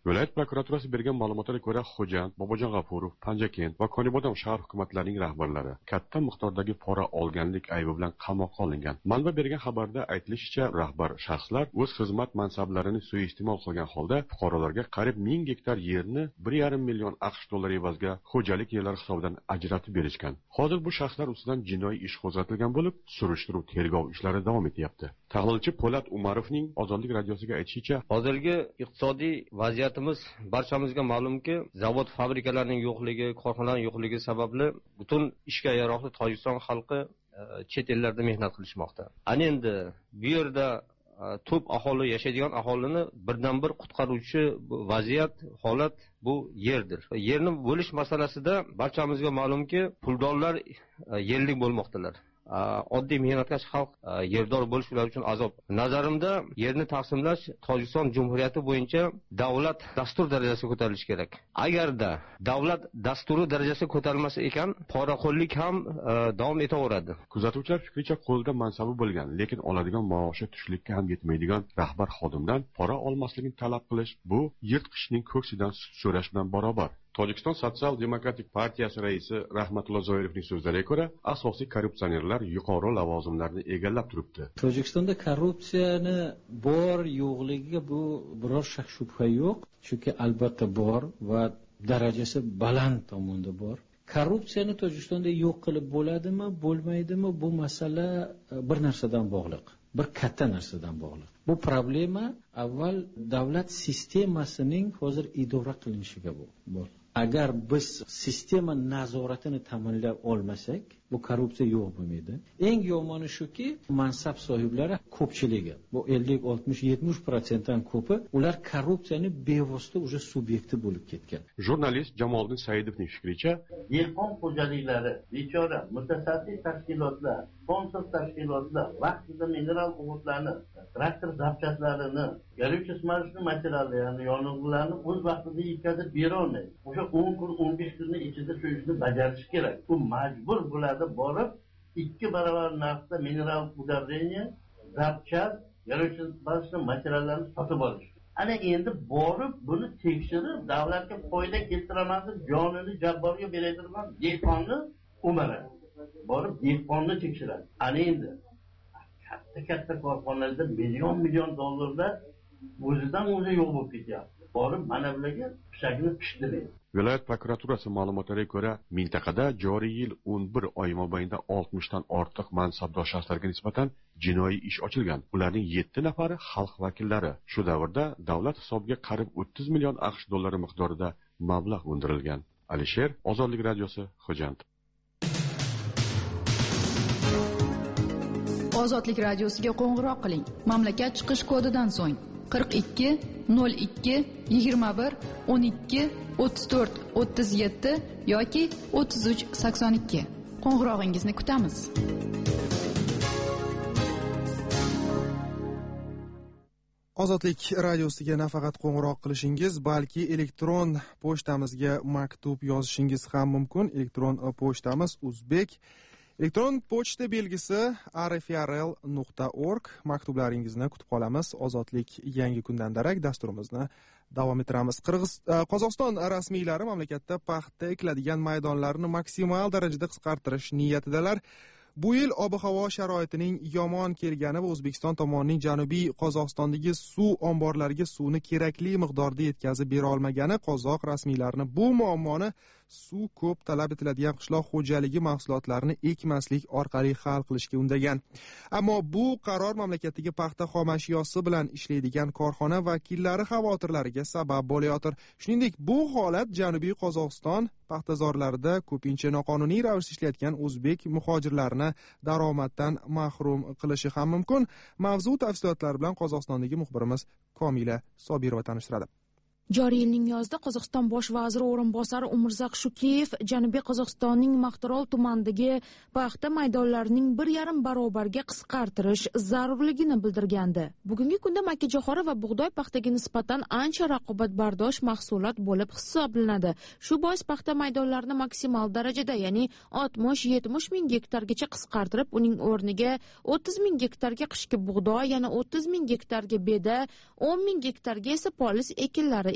Viloyat prokuraturasi bergan ma'lumotlarga ko'ra, Xo'jand, Bobojon G'afurov, Panjakent va Konibodam shahar hukumatlarining rahbarlari katta miqdordagi pora olganlik aybi bilan qamoqqa olingan. Manba bergan xabarda aytilishicha, rahbar shaxslar o'z xizmat mansablarini suiiste'mol qilgan holda fuqarolarga qariyb ming gektar yerni bir yarim million AQSh dollari evaziga xo'jalik yerlari hisobidan ajratib berishgan. Hozir bu shaxslar ustidan jinoiy ish qo'zg'atilgan bo'lib, surishtiruv tergov ishlari davom etyapti. Tahlilchi Po'lat Umarovning Ozodlik radiosiga aytishicha,
hozirgi iqtisodiy vaziyatimiz barchamizga ma'lumki, zavod fabrikalarning yo'qligi, korxonalarning yo'qligi sababli butun ishga yaroqli Tojikiston xalqi chet ellarda mehnat qilishmoqda. Ana endi bu yerda to'p aholi yashaydigan aholini birdan bir qutqaruvchi vaziyat, holat bu yerdir. Yerni bo'lish masalasida barchamizga ma'lumki, puldorlar yerlik bo'lmoqdalar. Oddiy mehnatkash xalq yerdor bo'lish ular uchun azob. Nazarimda yerni taqsimlash Tojikiston Jumhuriyati bo'yicha davlat dastur darajasiga ko'tarilishi kerak. Agarda davlat dasturi darajasiga ko'tarilmasa ekan, poraxo'rlik ham davom etaveradi.
Kuzatuvchilar fikricha, qo'lida mansabi bo'lgan, lekin oladigan maoshi tushlikka ham yetmaydigan rahbar xodimdan pora olmasligini talab qilish bu yirtqichning ko'ksidan sut so'rash bilan barobar. Tojikiston Sotsial-demokratik partiyasi raisi Rahmatullo Zoirovning so'zlariga ko'ra, asosiy korrupsionerlar yuqori lavozimlarni egallab turibdi.
Tojikistonda korrupsiyani bor yo'qligiga bu biror shak shubha yo'q, chunki albatta bor va darajasi baland tomonda bor. Korrupsiyani Tojikistonda yo'q qilib bo'ladimi, bo'lmaydimi, bu masala bir narsadan bog'liq. Bir katta narsadan bog'liq. Bu problema avval davlat sistemasining hozir idora qilinishiga bor. Agar biz sistema nazoratini ta'minlay olmasak, bu korrupsiya yo'q bo'lmaydi. Eng yomoni shuki, mansab sohiblari ko'pchiligi, bu ellik, oltmish, yetmish foiz dan ko'pi, ular korrupsiyani bevosita o'sha subyekti bo'lib ketgan.
Jurnalist Jamoliddin Saidovning fikricha,
dehqon xo'jaliklari, bechora mutasaddi tashkilotlar, sponsor tashkilotlar vaqtida mineral o'g'itlarni, traktor zapchatlarini, garuvchi smarishni materiallarini, yonilg'ilarni o'z vaqtida yetkazib bera olmaydi. O'sha o'n kun, o'n besh kunning ichida shu ishni bajarish kerak. U majbur bo'ladi borib ikki barobar narxda mineral udobрение, zapchat, garuvchi smarishni materiallarini sotib olish. Ana endi borib buni tekshirib, davlatga foyda keltiraman deb jonini jabborga beradigan dehqonni o'maradi. Borib dehqonni tekshiradi. Ana endi katta-katta korxonalarda million million dollarlar o'zidan o'zi yo'q bo'lib ketyapti. Borib mana bularga pishagini pishtiradi.
Viloyat prokuraturasi ma'lumotlariga ko'ra, mintaqada joriy yil o'n bir oy mobaynida oltmishdan ortiq mansabdor shaxslarga nisbatan jinoiy ish ochilgan. Ularning yetti nafari xalq vakillari. Shu davrda davlat hisobiga qariyb o'ttiz million AQSh dollari miqdorida mablag' undirilgan. Alisher, Ozodlik radiosi, Xo'jand.
Ozodlik radiosiga qo'ng'iroq qiling. Mamlakat chiqish kodidan so'ng qirq ikki nol ikki yigirma bir o'n ikki o'ttiz to'rt o'ttiz yetti yoki o'ttiz uch sakson ikki. Qo'ng'irog'ingizni kutamiz.
Ozodlik radiosiga nafaqat qo'ng'iroq qilishingiz, balki elektron pochtamizga maktub yozishingiz ham mumkin. Elektron pochtamiz uzbek elektron pochta belgisi r f r l nuqta org. Maktublaringizni kutib qolamiz. Ozodlik yangi kundan darak dasturimizni davom ettiramiz. Qirg'iz Qozog'iston rasmiylari mamlakatda paxta ekiladigan maydonlarni maksimal darajada qisqartirish niyatidalar. Bu yil ob-havo sharoitining yomon kelgani va O'zbekiston tomonining Janubiy Qozog'istondagi suv omborlariga suvni kerakli miqdorda yetkazib bera olmagani qozoq rasmiylarini bu muammoni suv ko'p talab etiladigan qishloq xo'jaligi mahsulotlarini ekmaslik orqali hal qilishga undagan. Ammo bu qaror mamlakatdagi paxta xomashyosi bilan ishlaydigan korxona vakillari xavotirlariga sabab bo'layotir. Shuningdek, bu holat Janubiy Qozog'iston paxtazorlarida ko'pincha noqonuniy ravishda ishlayotgan o'zbek muhojirlarini daromaddan mahrum qilishi ham mumkin. Mavzu tafsilotlari bilan Qozog'istondagi muxbirimiz Komila Sobirova tanishtiradi.
Joriy yilning yozida Qozog'iston bosh vaziri o'rinbosari Umurzoq Shukeyev Janubiy Qozog'istonning Maqtarol tumanidagi paxta maydonlarining bir yarim barobarga qisqartirish zarurligini bildirgandi. Bugungi kunda makkajo'xori va bug'doy paxtaga nisbatan ancha raqobatbardosh mahsulot bo'lib hisoblanadi. Shu bois paxta maydonlarini maksimal darajada, ya'ni oltmish yetmish ming gektargacha qisqartirib, uning o'rniga o'ttiz ming gektarga qishki bug'doy, yana o'ttiz ming gektarga beda, o'n ming gektarga esa polis ekinlari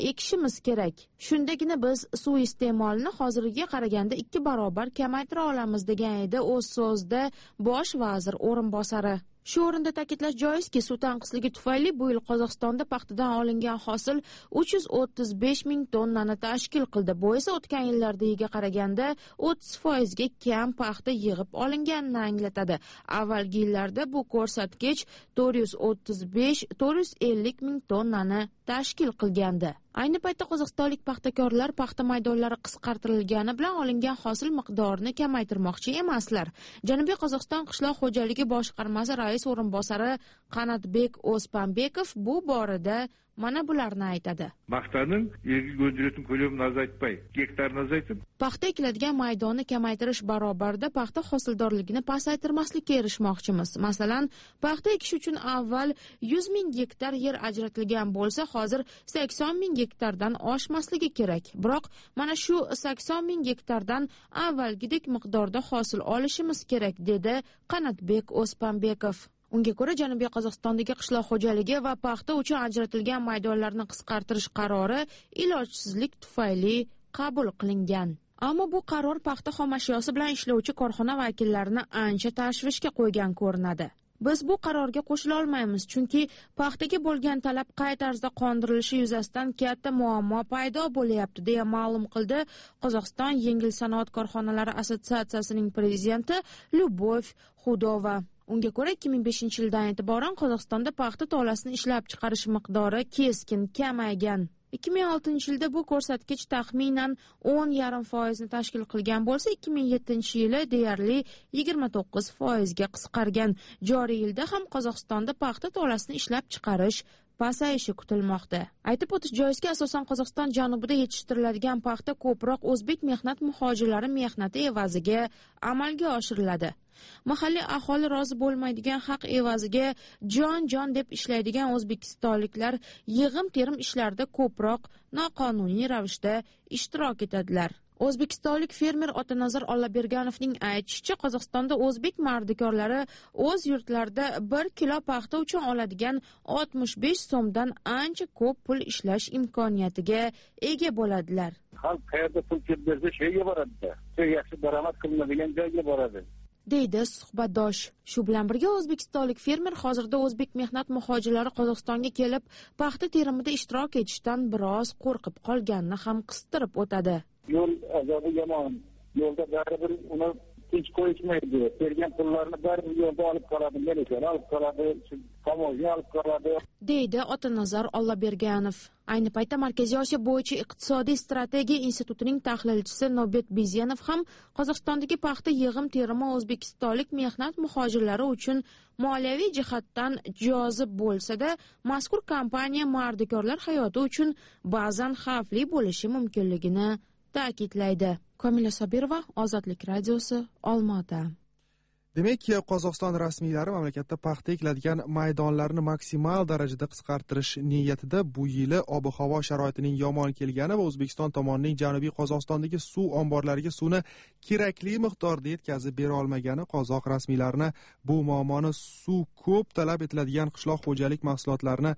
ekishimiz kerak. Shundagina biz suv iste'molini hozirgiga qaraganda ikki barobar kamaytira olamiz, degan edi o'z so'zida bosh vazir o'rinbosari. Shu o'rinda ta'kidlash joizki, suv tanqisligi tufayli bu yil Qozog'istonda paxtadan olingan hosil uch yuz o'ttiz besh ming tonnani tashkil qildi. Bu esa o'tgan yillardagiga qaraganda o'ttiz foizga kam paxta yig'ib olinganini anglatadi. Avvalgi yillarda bu ko'rsatkich to'rt yuz o'ttiz besh to'rt yuz ellik ming tonnani tashkil qilgandi. Ayni paytda qozog'istonlik paxtakorlar paxta maydonlari qisqartirilgani bilan olingan hosil miqdorini kamaytirmoqchi emaslar. Janubiy Qozog'iston qishloq xo'jaligi boshqarmasi rais o'rinbosari Qanatbek Ospanbekov bu borada mana bularni aytadi.
Paxtaning egib o'ndirетін ko'lamini azaytmay, gektarni azaytib,
paxta ekiladigan maydonni kamaytirish barobarida paxta hosildorligini pasaytirmaslikka erishmoqchimiz. Masalan, paxta ekish uchun avval yuz ming gektar yer ajratilgan bo'lsa, hozir sakson ming gektardan oshmasligi kerak. Biroq mana shu sakson ming gektardan avvalgidek miqdorda hosil olishimiz kerak, dedi Qanatbek Ospanbekov. Unga ko'ra, Janubiy Qozog'istondagi qishloq xo'jaligi va paxta uchun ajratilgan maydonlarni qisqartirish qarori ilojsizlik tufayli qabul qilingan. Ammo bu qaror paxta xomashyosi bilan ishlovchi korxona vakillarini ancha tashvishga qo'ygan ko'rinadi. Biz bu qarorga qo'shila olmaymiz, chunki paxtaga bo'lgan talab qay tarzda qondirilishi yuzasidan katta muammo paydo bo'lyapti, deya ma'lum qildi Qozog'iston yengil sanoat korxonalari assotsiatsiyasining prezidenti Lyubov Xudova. Unga ko'ra, ikki ming beshinchi yildan e'tiboran Qozog'istonda paxta tolasini ishlab chiqarish miqdori keskin kamaygan. ikki ming oltinchi yilda bu ko'rsatkich taxminan o'n yarim foizni tashkil qilgan bo'lsa, ikki ming yettinchi yili deyarli yigirma to'qqiz foizga qisqargan. Joriy yilda ham Qozog'istonda paxta tolasini ishlab chiqarish pasayishi kutilmoqda. Aytib o'tish joizki, asosan Qozog'iston janubida yetishtiriladigan paxta ko'proq o'zbek mehnat muhojirlari mehnati evaziga amalga oshiriladi. Mahalliy aholi rozi bo'lmaydigan haq evaziga jon-jon deb ishlaydigan o'zbekistonliklar yig'im-terim ishlarida ko'proq noqonuniy ravishda ishtirok etadilar. O'zbekistonlik fermer Otanazar Ollaberganovning aytishicha, Qozog'istonda o'zbek mardikorlari o'z yurtlarida bir kilo paxta uchun oladigan oltmish besh so'mdan ancha ko'p pul ishlash imkoniyatiga ega bo'ladilar.
Xalq qayerda pul ketsa sheyga boradi-da. Yaxshi daromad qilinadigan joyga boradi,
deydi suhbatdosh. Shu bilan birga o'zbekistonlik fermer hozirda o'zbek mehnat muhojirlari Qozog'istonga kelib paxta terimida ishtirok etishdan biroz qo'rqib qolganini ham qistirib o'tadi.
Yo'l azobi yomon. Yo'lda baribir uni tinch qo'yishmaydi. Bergan pullarni baribir yo'lda olib qoladi, meleklar olib qoladi, tomojni olib qoladi,
deydi Otanazar Ollaberganov. Ayni paytda Markaziy Osiyo bo'yicha iqtisodiy strategiya institutining tahlilchisi Nobet Bizyanov ham Qozog'istondagi paxta yig'im terimi o'zbekistonlik mehnat muhojirlari uchun moliyaviy jihatdan jozib bo'lsa-da, mazkur kompaniya mardikorlar hayoti uchun ba'zan xavfli bo'lishi mumkinligini ta'kidlaydi. Komila Sobirova, Ozodlik radiosi, Olmaota.
Demak, Qozog'iston rasmiylari mamlakatda paxta ekiladigan maydonlarni maksimal darajada qisqartirish niyatida bu yili ob-havo sharoitining yomon kelgani va O'zbekiston tomonining Janubiy Qozog'istondagi suv omborlariga suvni kerakli miqdorda yetkazib bera olmagani qozoq rasmiylarini bu muammoni suv ko'p talab etiladigan qishloq xo'jalik mahsulotlarini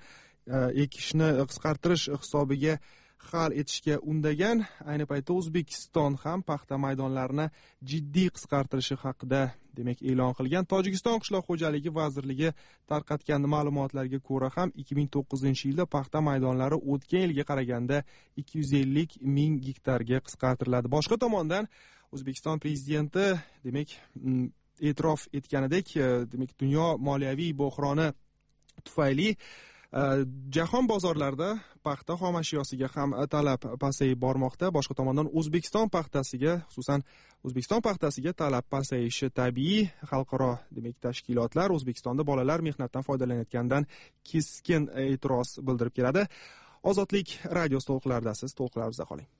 ekishni qisqartirish hisobiga hal etishga undagan. Ayni paytda O'zbekiston ham paxta maydonlarini jiddiy qisqartirishi haqida demak e'lon qilgan. Tojikiston qishloq xo'jaligi vazirligi tarqatgan ma'lumotlarga ko'ra ham ikki ming to'qqizinchi yilda paxta maydonlari o'tgan yilga qaraganda ikki yuz ellik ming gektarga qisqartiriladi. Boshqa tomondan O'zbekiston prezidenti demak e'tirof etganidek, demak dunyo moliyaviy bo'hroni tufayli jahon bozorlarida paxta xomashyosiga ham talab pasayib bormoqda. Boshqa tomondan O'zbekiston paxtasiga, xususan O'zbekiston paxtasiga talab pasayishi tabiiy. Xalqaro demak tashkilotlar O'zbekistonda bolalar mehnatdan foydalanayotganidan keskin e'tiroz bildirib keladi. Ozodlik radio to'lqinlaridasiz, to'lqinlarimizda qoling.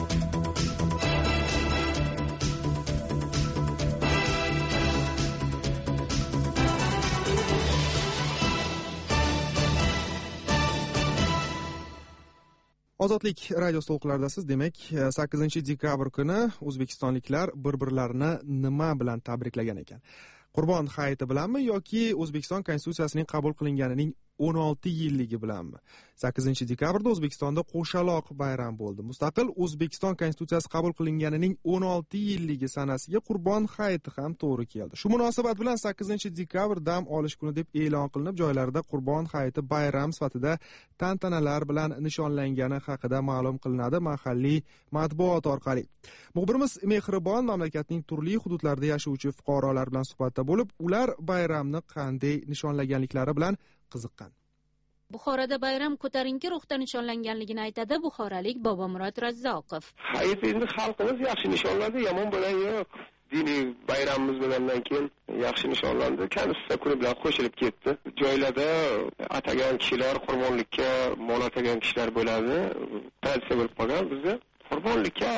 Ozodlik radio to'lqinlaridasiz. Demak, sakkizinchi dekabr kuni o'zbekistonliklar bir-birlarini nima bilan tabriklagan ekan? Qurbon hayiti bilanmi yoki O'zbekiston konstitutsiyasining qabul qilinganining o'n olti yilligi bilanmi? sakkizinchi dekabrda O'zbekistonda qo'shaloq bayram bo'ldi. Mustaqil O'zbekiston Konstitutsiyasi qabul qilinganining o'n olti yilligi sanasiga Qurbon hayiti ham to'g'ri keldi. Shu munosabat bilan sakkizinchi dekabr dam olish kuni deb e'lon qilinib, joylarda Qurbon hayiti bayram sifatida tantanalar bilan nishonlangani haqida ma'lum qilinadi mahalliy matbuot orqali. Muxbirimiz Mehribon mamlakatning turli hududlarida yashovchi fuqarolar bilan suhbatda bo'lib, ular bayramni qanday nishonlaganliklari bilan qiziqqan.
Buxoroda bayram ko'tarinki ruhda nishonlanganligini aytadi buxorolik Bobomurod Razzoqov.
Hayit endi xalqimiz yaxshi nishonladi, yomon bo'lgan yo'q. Diniy bayramimiz bo'lgandan keyin yaxshi nishonlandi. Kamisi kuni bilan qo'shilib ketdi. Joylarda atagan kishilar, qurbonlikka mol atagan kishilar bo'ladi. Traditsiya bo'lib qolgan bizda. Qurbonlikka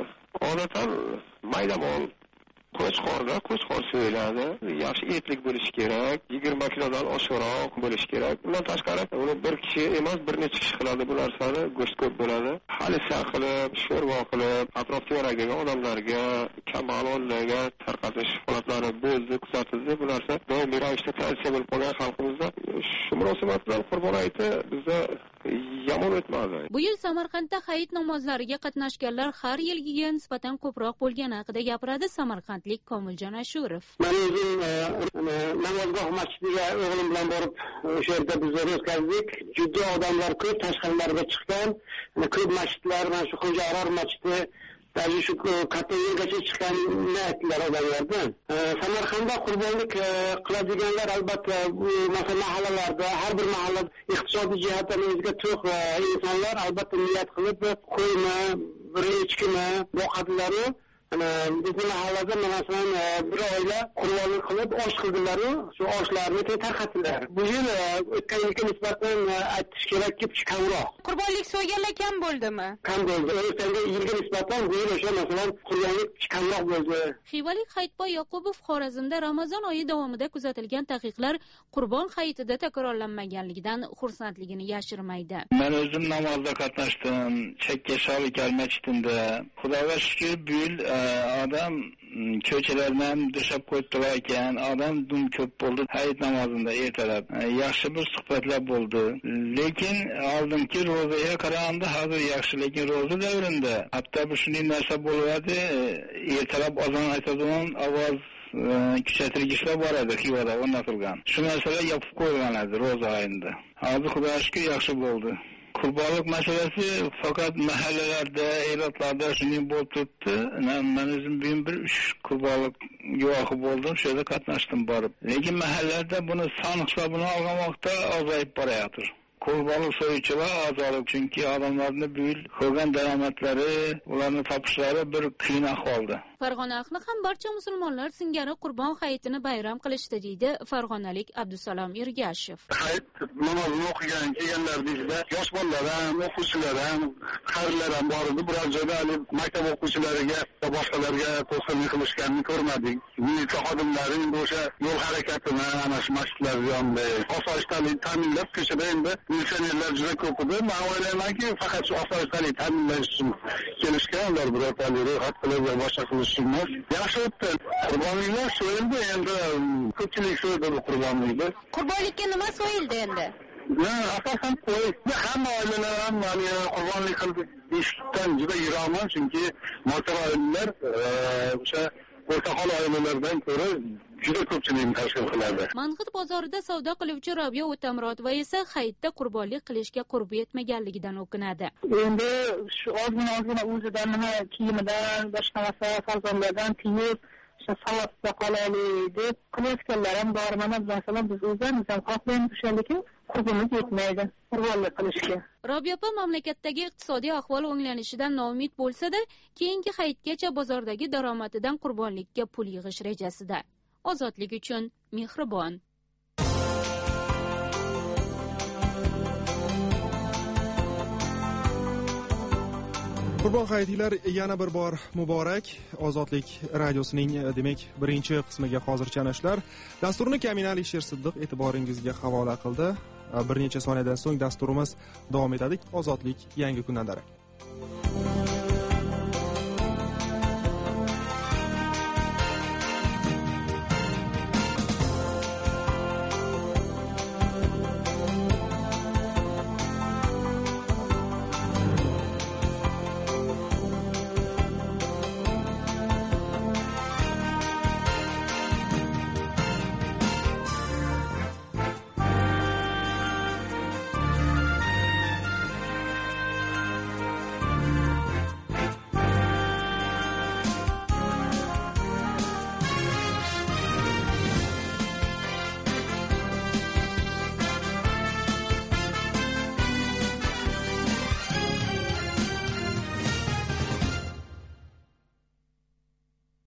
odatan mayda mol Qo'chqorda qo'chqor so'yiladi. Yaxshi etlik bo'lishi kerak. yigirma kilodan oshiqroq bo'lishi kerak. Undan tashqari, uni bir kishi emas, bir necha kishi qiladi bu narsani. Go'sht ko'p bo'ladi. Halisa qilib, sho'rva qilib, atrofda yaragan odamlarga, kambag'allarga tarqatish holatlari bo'ldi, kuzatildi. Bu narsa doimiy ravishda traditsiya bo'lib qolgan xalqimizda. Shu munosabat bilan Qurbon hayiti bizda yomon o'tmadi.
Bu yil Samarqandda hayit namozlariga qatnashganlar har yilgiga nisbatan ko'proq bo'lgani haqida gapiradi samarqandlik Komiljon Ashurov.
Men o'zim namozgoh masjidiga o'g'lim bilan borib, o'sha yerda biz o'tkazdik. Juda odamlar ko'p, tashqarilarga chiqqan. Ko'p masjidlar, mana shu Xo'ja Aror masjidi Даже shu katta yergacha chiqqanini aytdilar odamlarda. Samarqandda qurbonlik qiladiganlar albatta bu masalan mahallalarda, har bir mahalla iqtisodiy jihatdan o'ziga to'q insonlar albatta niyat qilib qo'yma, bir echkini boqadilar. Bizning mahallada masalan bir oila qurbonlik qilib osh qildilar-ku, shu oshlarni tarqatdilar. Bu yil o'tganga nisbatan aytish kerakki, kamroq.
Qurbonlik so'yganlar kam bo'ldimi?
Kam bo'ldi. O'tgan yilga nisbatan bu yil o'sha masalan qurbonlik kamroq bo'ldi.
Xivalik Hayitboy Yoqubov Xorazmda Ramazon oyi davomida kuzatilgan taqiqlar Qurbon hayitida takrorlanmaganligidan xursandligini yashirmaydi.
Men o'zim namozda qatnashdim, Chakkashol masjidida. Xudoga shukr, bu yil odam ko'chalardan dushab qo'ydilar ekan, odam dum ko'p bo'ldi. Hayit namozida ertalab yaxshi bir suhbatlar bo'ldi. Lekin oldingi ro'zaga qaraganda hozir yaxshi, lekin ro'za davrida hatto bu shunday narsa bo'lyapti. Ertalab azon aytadigan ovoz kuchaytirgichlar bor edi Xivada o'rnatilgan. Shu narsalar yopib qo'yilgan edi ro'za oyida. Hozir xudoga shukr yaxshi bo'ldi. Qurbonlik masalasi faqat mahallalarda, elatlarda shuning bo'lib turibdi. Men o'zim bir uch qurbonlik guvohi bo'ldim, shu yerda qatnashdim borib. Lekin mahallalarda buni son hisobini olgan vaqtda ozayib borayotir. Qurbonlik so'yuvchilar ozolib, chunki odamlarning bu yil ko'rgan daromadlari, ularni topishlari bir qiyin ahvolda.
Farg'ona ahli ham barcha musulmonlar singari Qurbon hayitini bayram qilishdi deydi farg'onalik Abdusalom Ergashev.
Hayit namozini o'qigan kelganlar bizda yosh bolalar ham, o'quvchilar ham, qarilar ham bor edi. Biroz joyda maktab o'quvchilariga va boshqalarga to'sqinlik qilishganini ko'rmadik. Militsiya xodimlari endi o'sha yo'l harakatini ana shu masjidlar yonida osoyishtalik ta'minlab ko'chada endi militsionerlar juda ko'p edi. Men o'ylaymanki, faqat shu osoyishtalik ta'minlash uchun kelishgan ular birortalik ro'yxat qilib va boshqa qilish emas. Yaxshi o'tdi. Qurbonliklar so'yildi, endi ko'pchilik so'ydi bu qurbonlikni.
Qurbonlikka nima so'yildi endi?
Ya, asosan qo'y. Hamma oilalar ham mana qurbonlik qildi deyishdan juda yiroqman, chunki motor oilalar o'sha o'rtaqol oilalardan ko'ra juda ko'pchilikni tashkil qiladi.
Mang'it bozorida savdo qiluvchi Robiya O'tamurodova esa hayitda qurbonlik qilishga qurbi yetmaganligidan o'kinadi.
Endi shu ozgina-ozgina o'zidan nima kiyimidan, boshqa narsa farzandlardan tiyib, shu savatda qolaylik deb qilayotganlar ham bor. Mana masalan biz o'zimiz ham xohlaymiz o'shaniki qurbonlik yetmaydi qurbonlik qilishga.
Robiya opa mamlakatdagi iqtisodiy ahvol o'nglanishidan noumid bo'lsa-da, keyingi hayitgacha bozordagi daromadidan qurbonlikka pul yig'ish rejasida. Ozodlik uchun mehribon.
Qurbon hayitinglar yana bir bor muborak. Ozodlik radiosining demak birinchi qismiga hozircha ana shular. Dasturni Kamina Alisher Siddiq e'tiboringizga havola qildi. Bir necha soniyadan so'ng dasturimiz davom etadi. Ozodlik yangi kundan darak.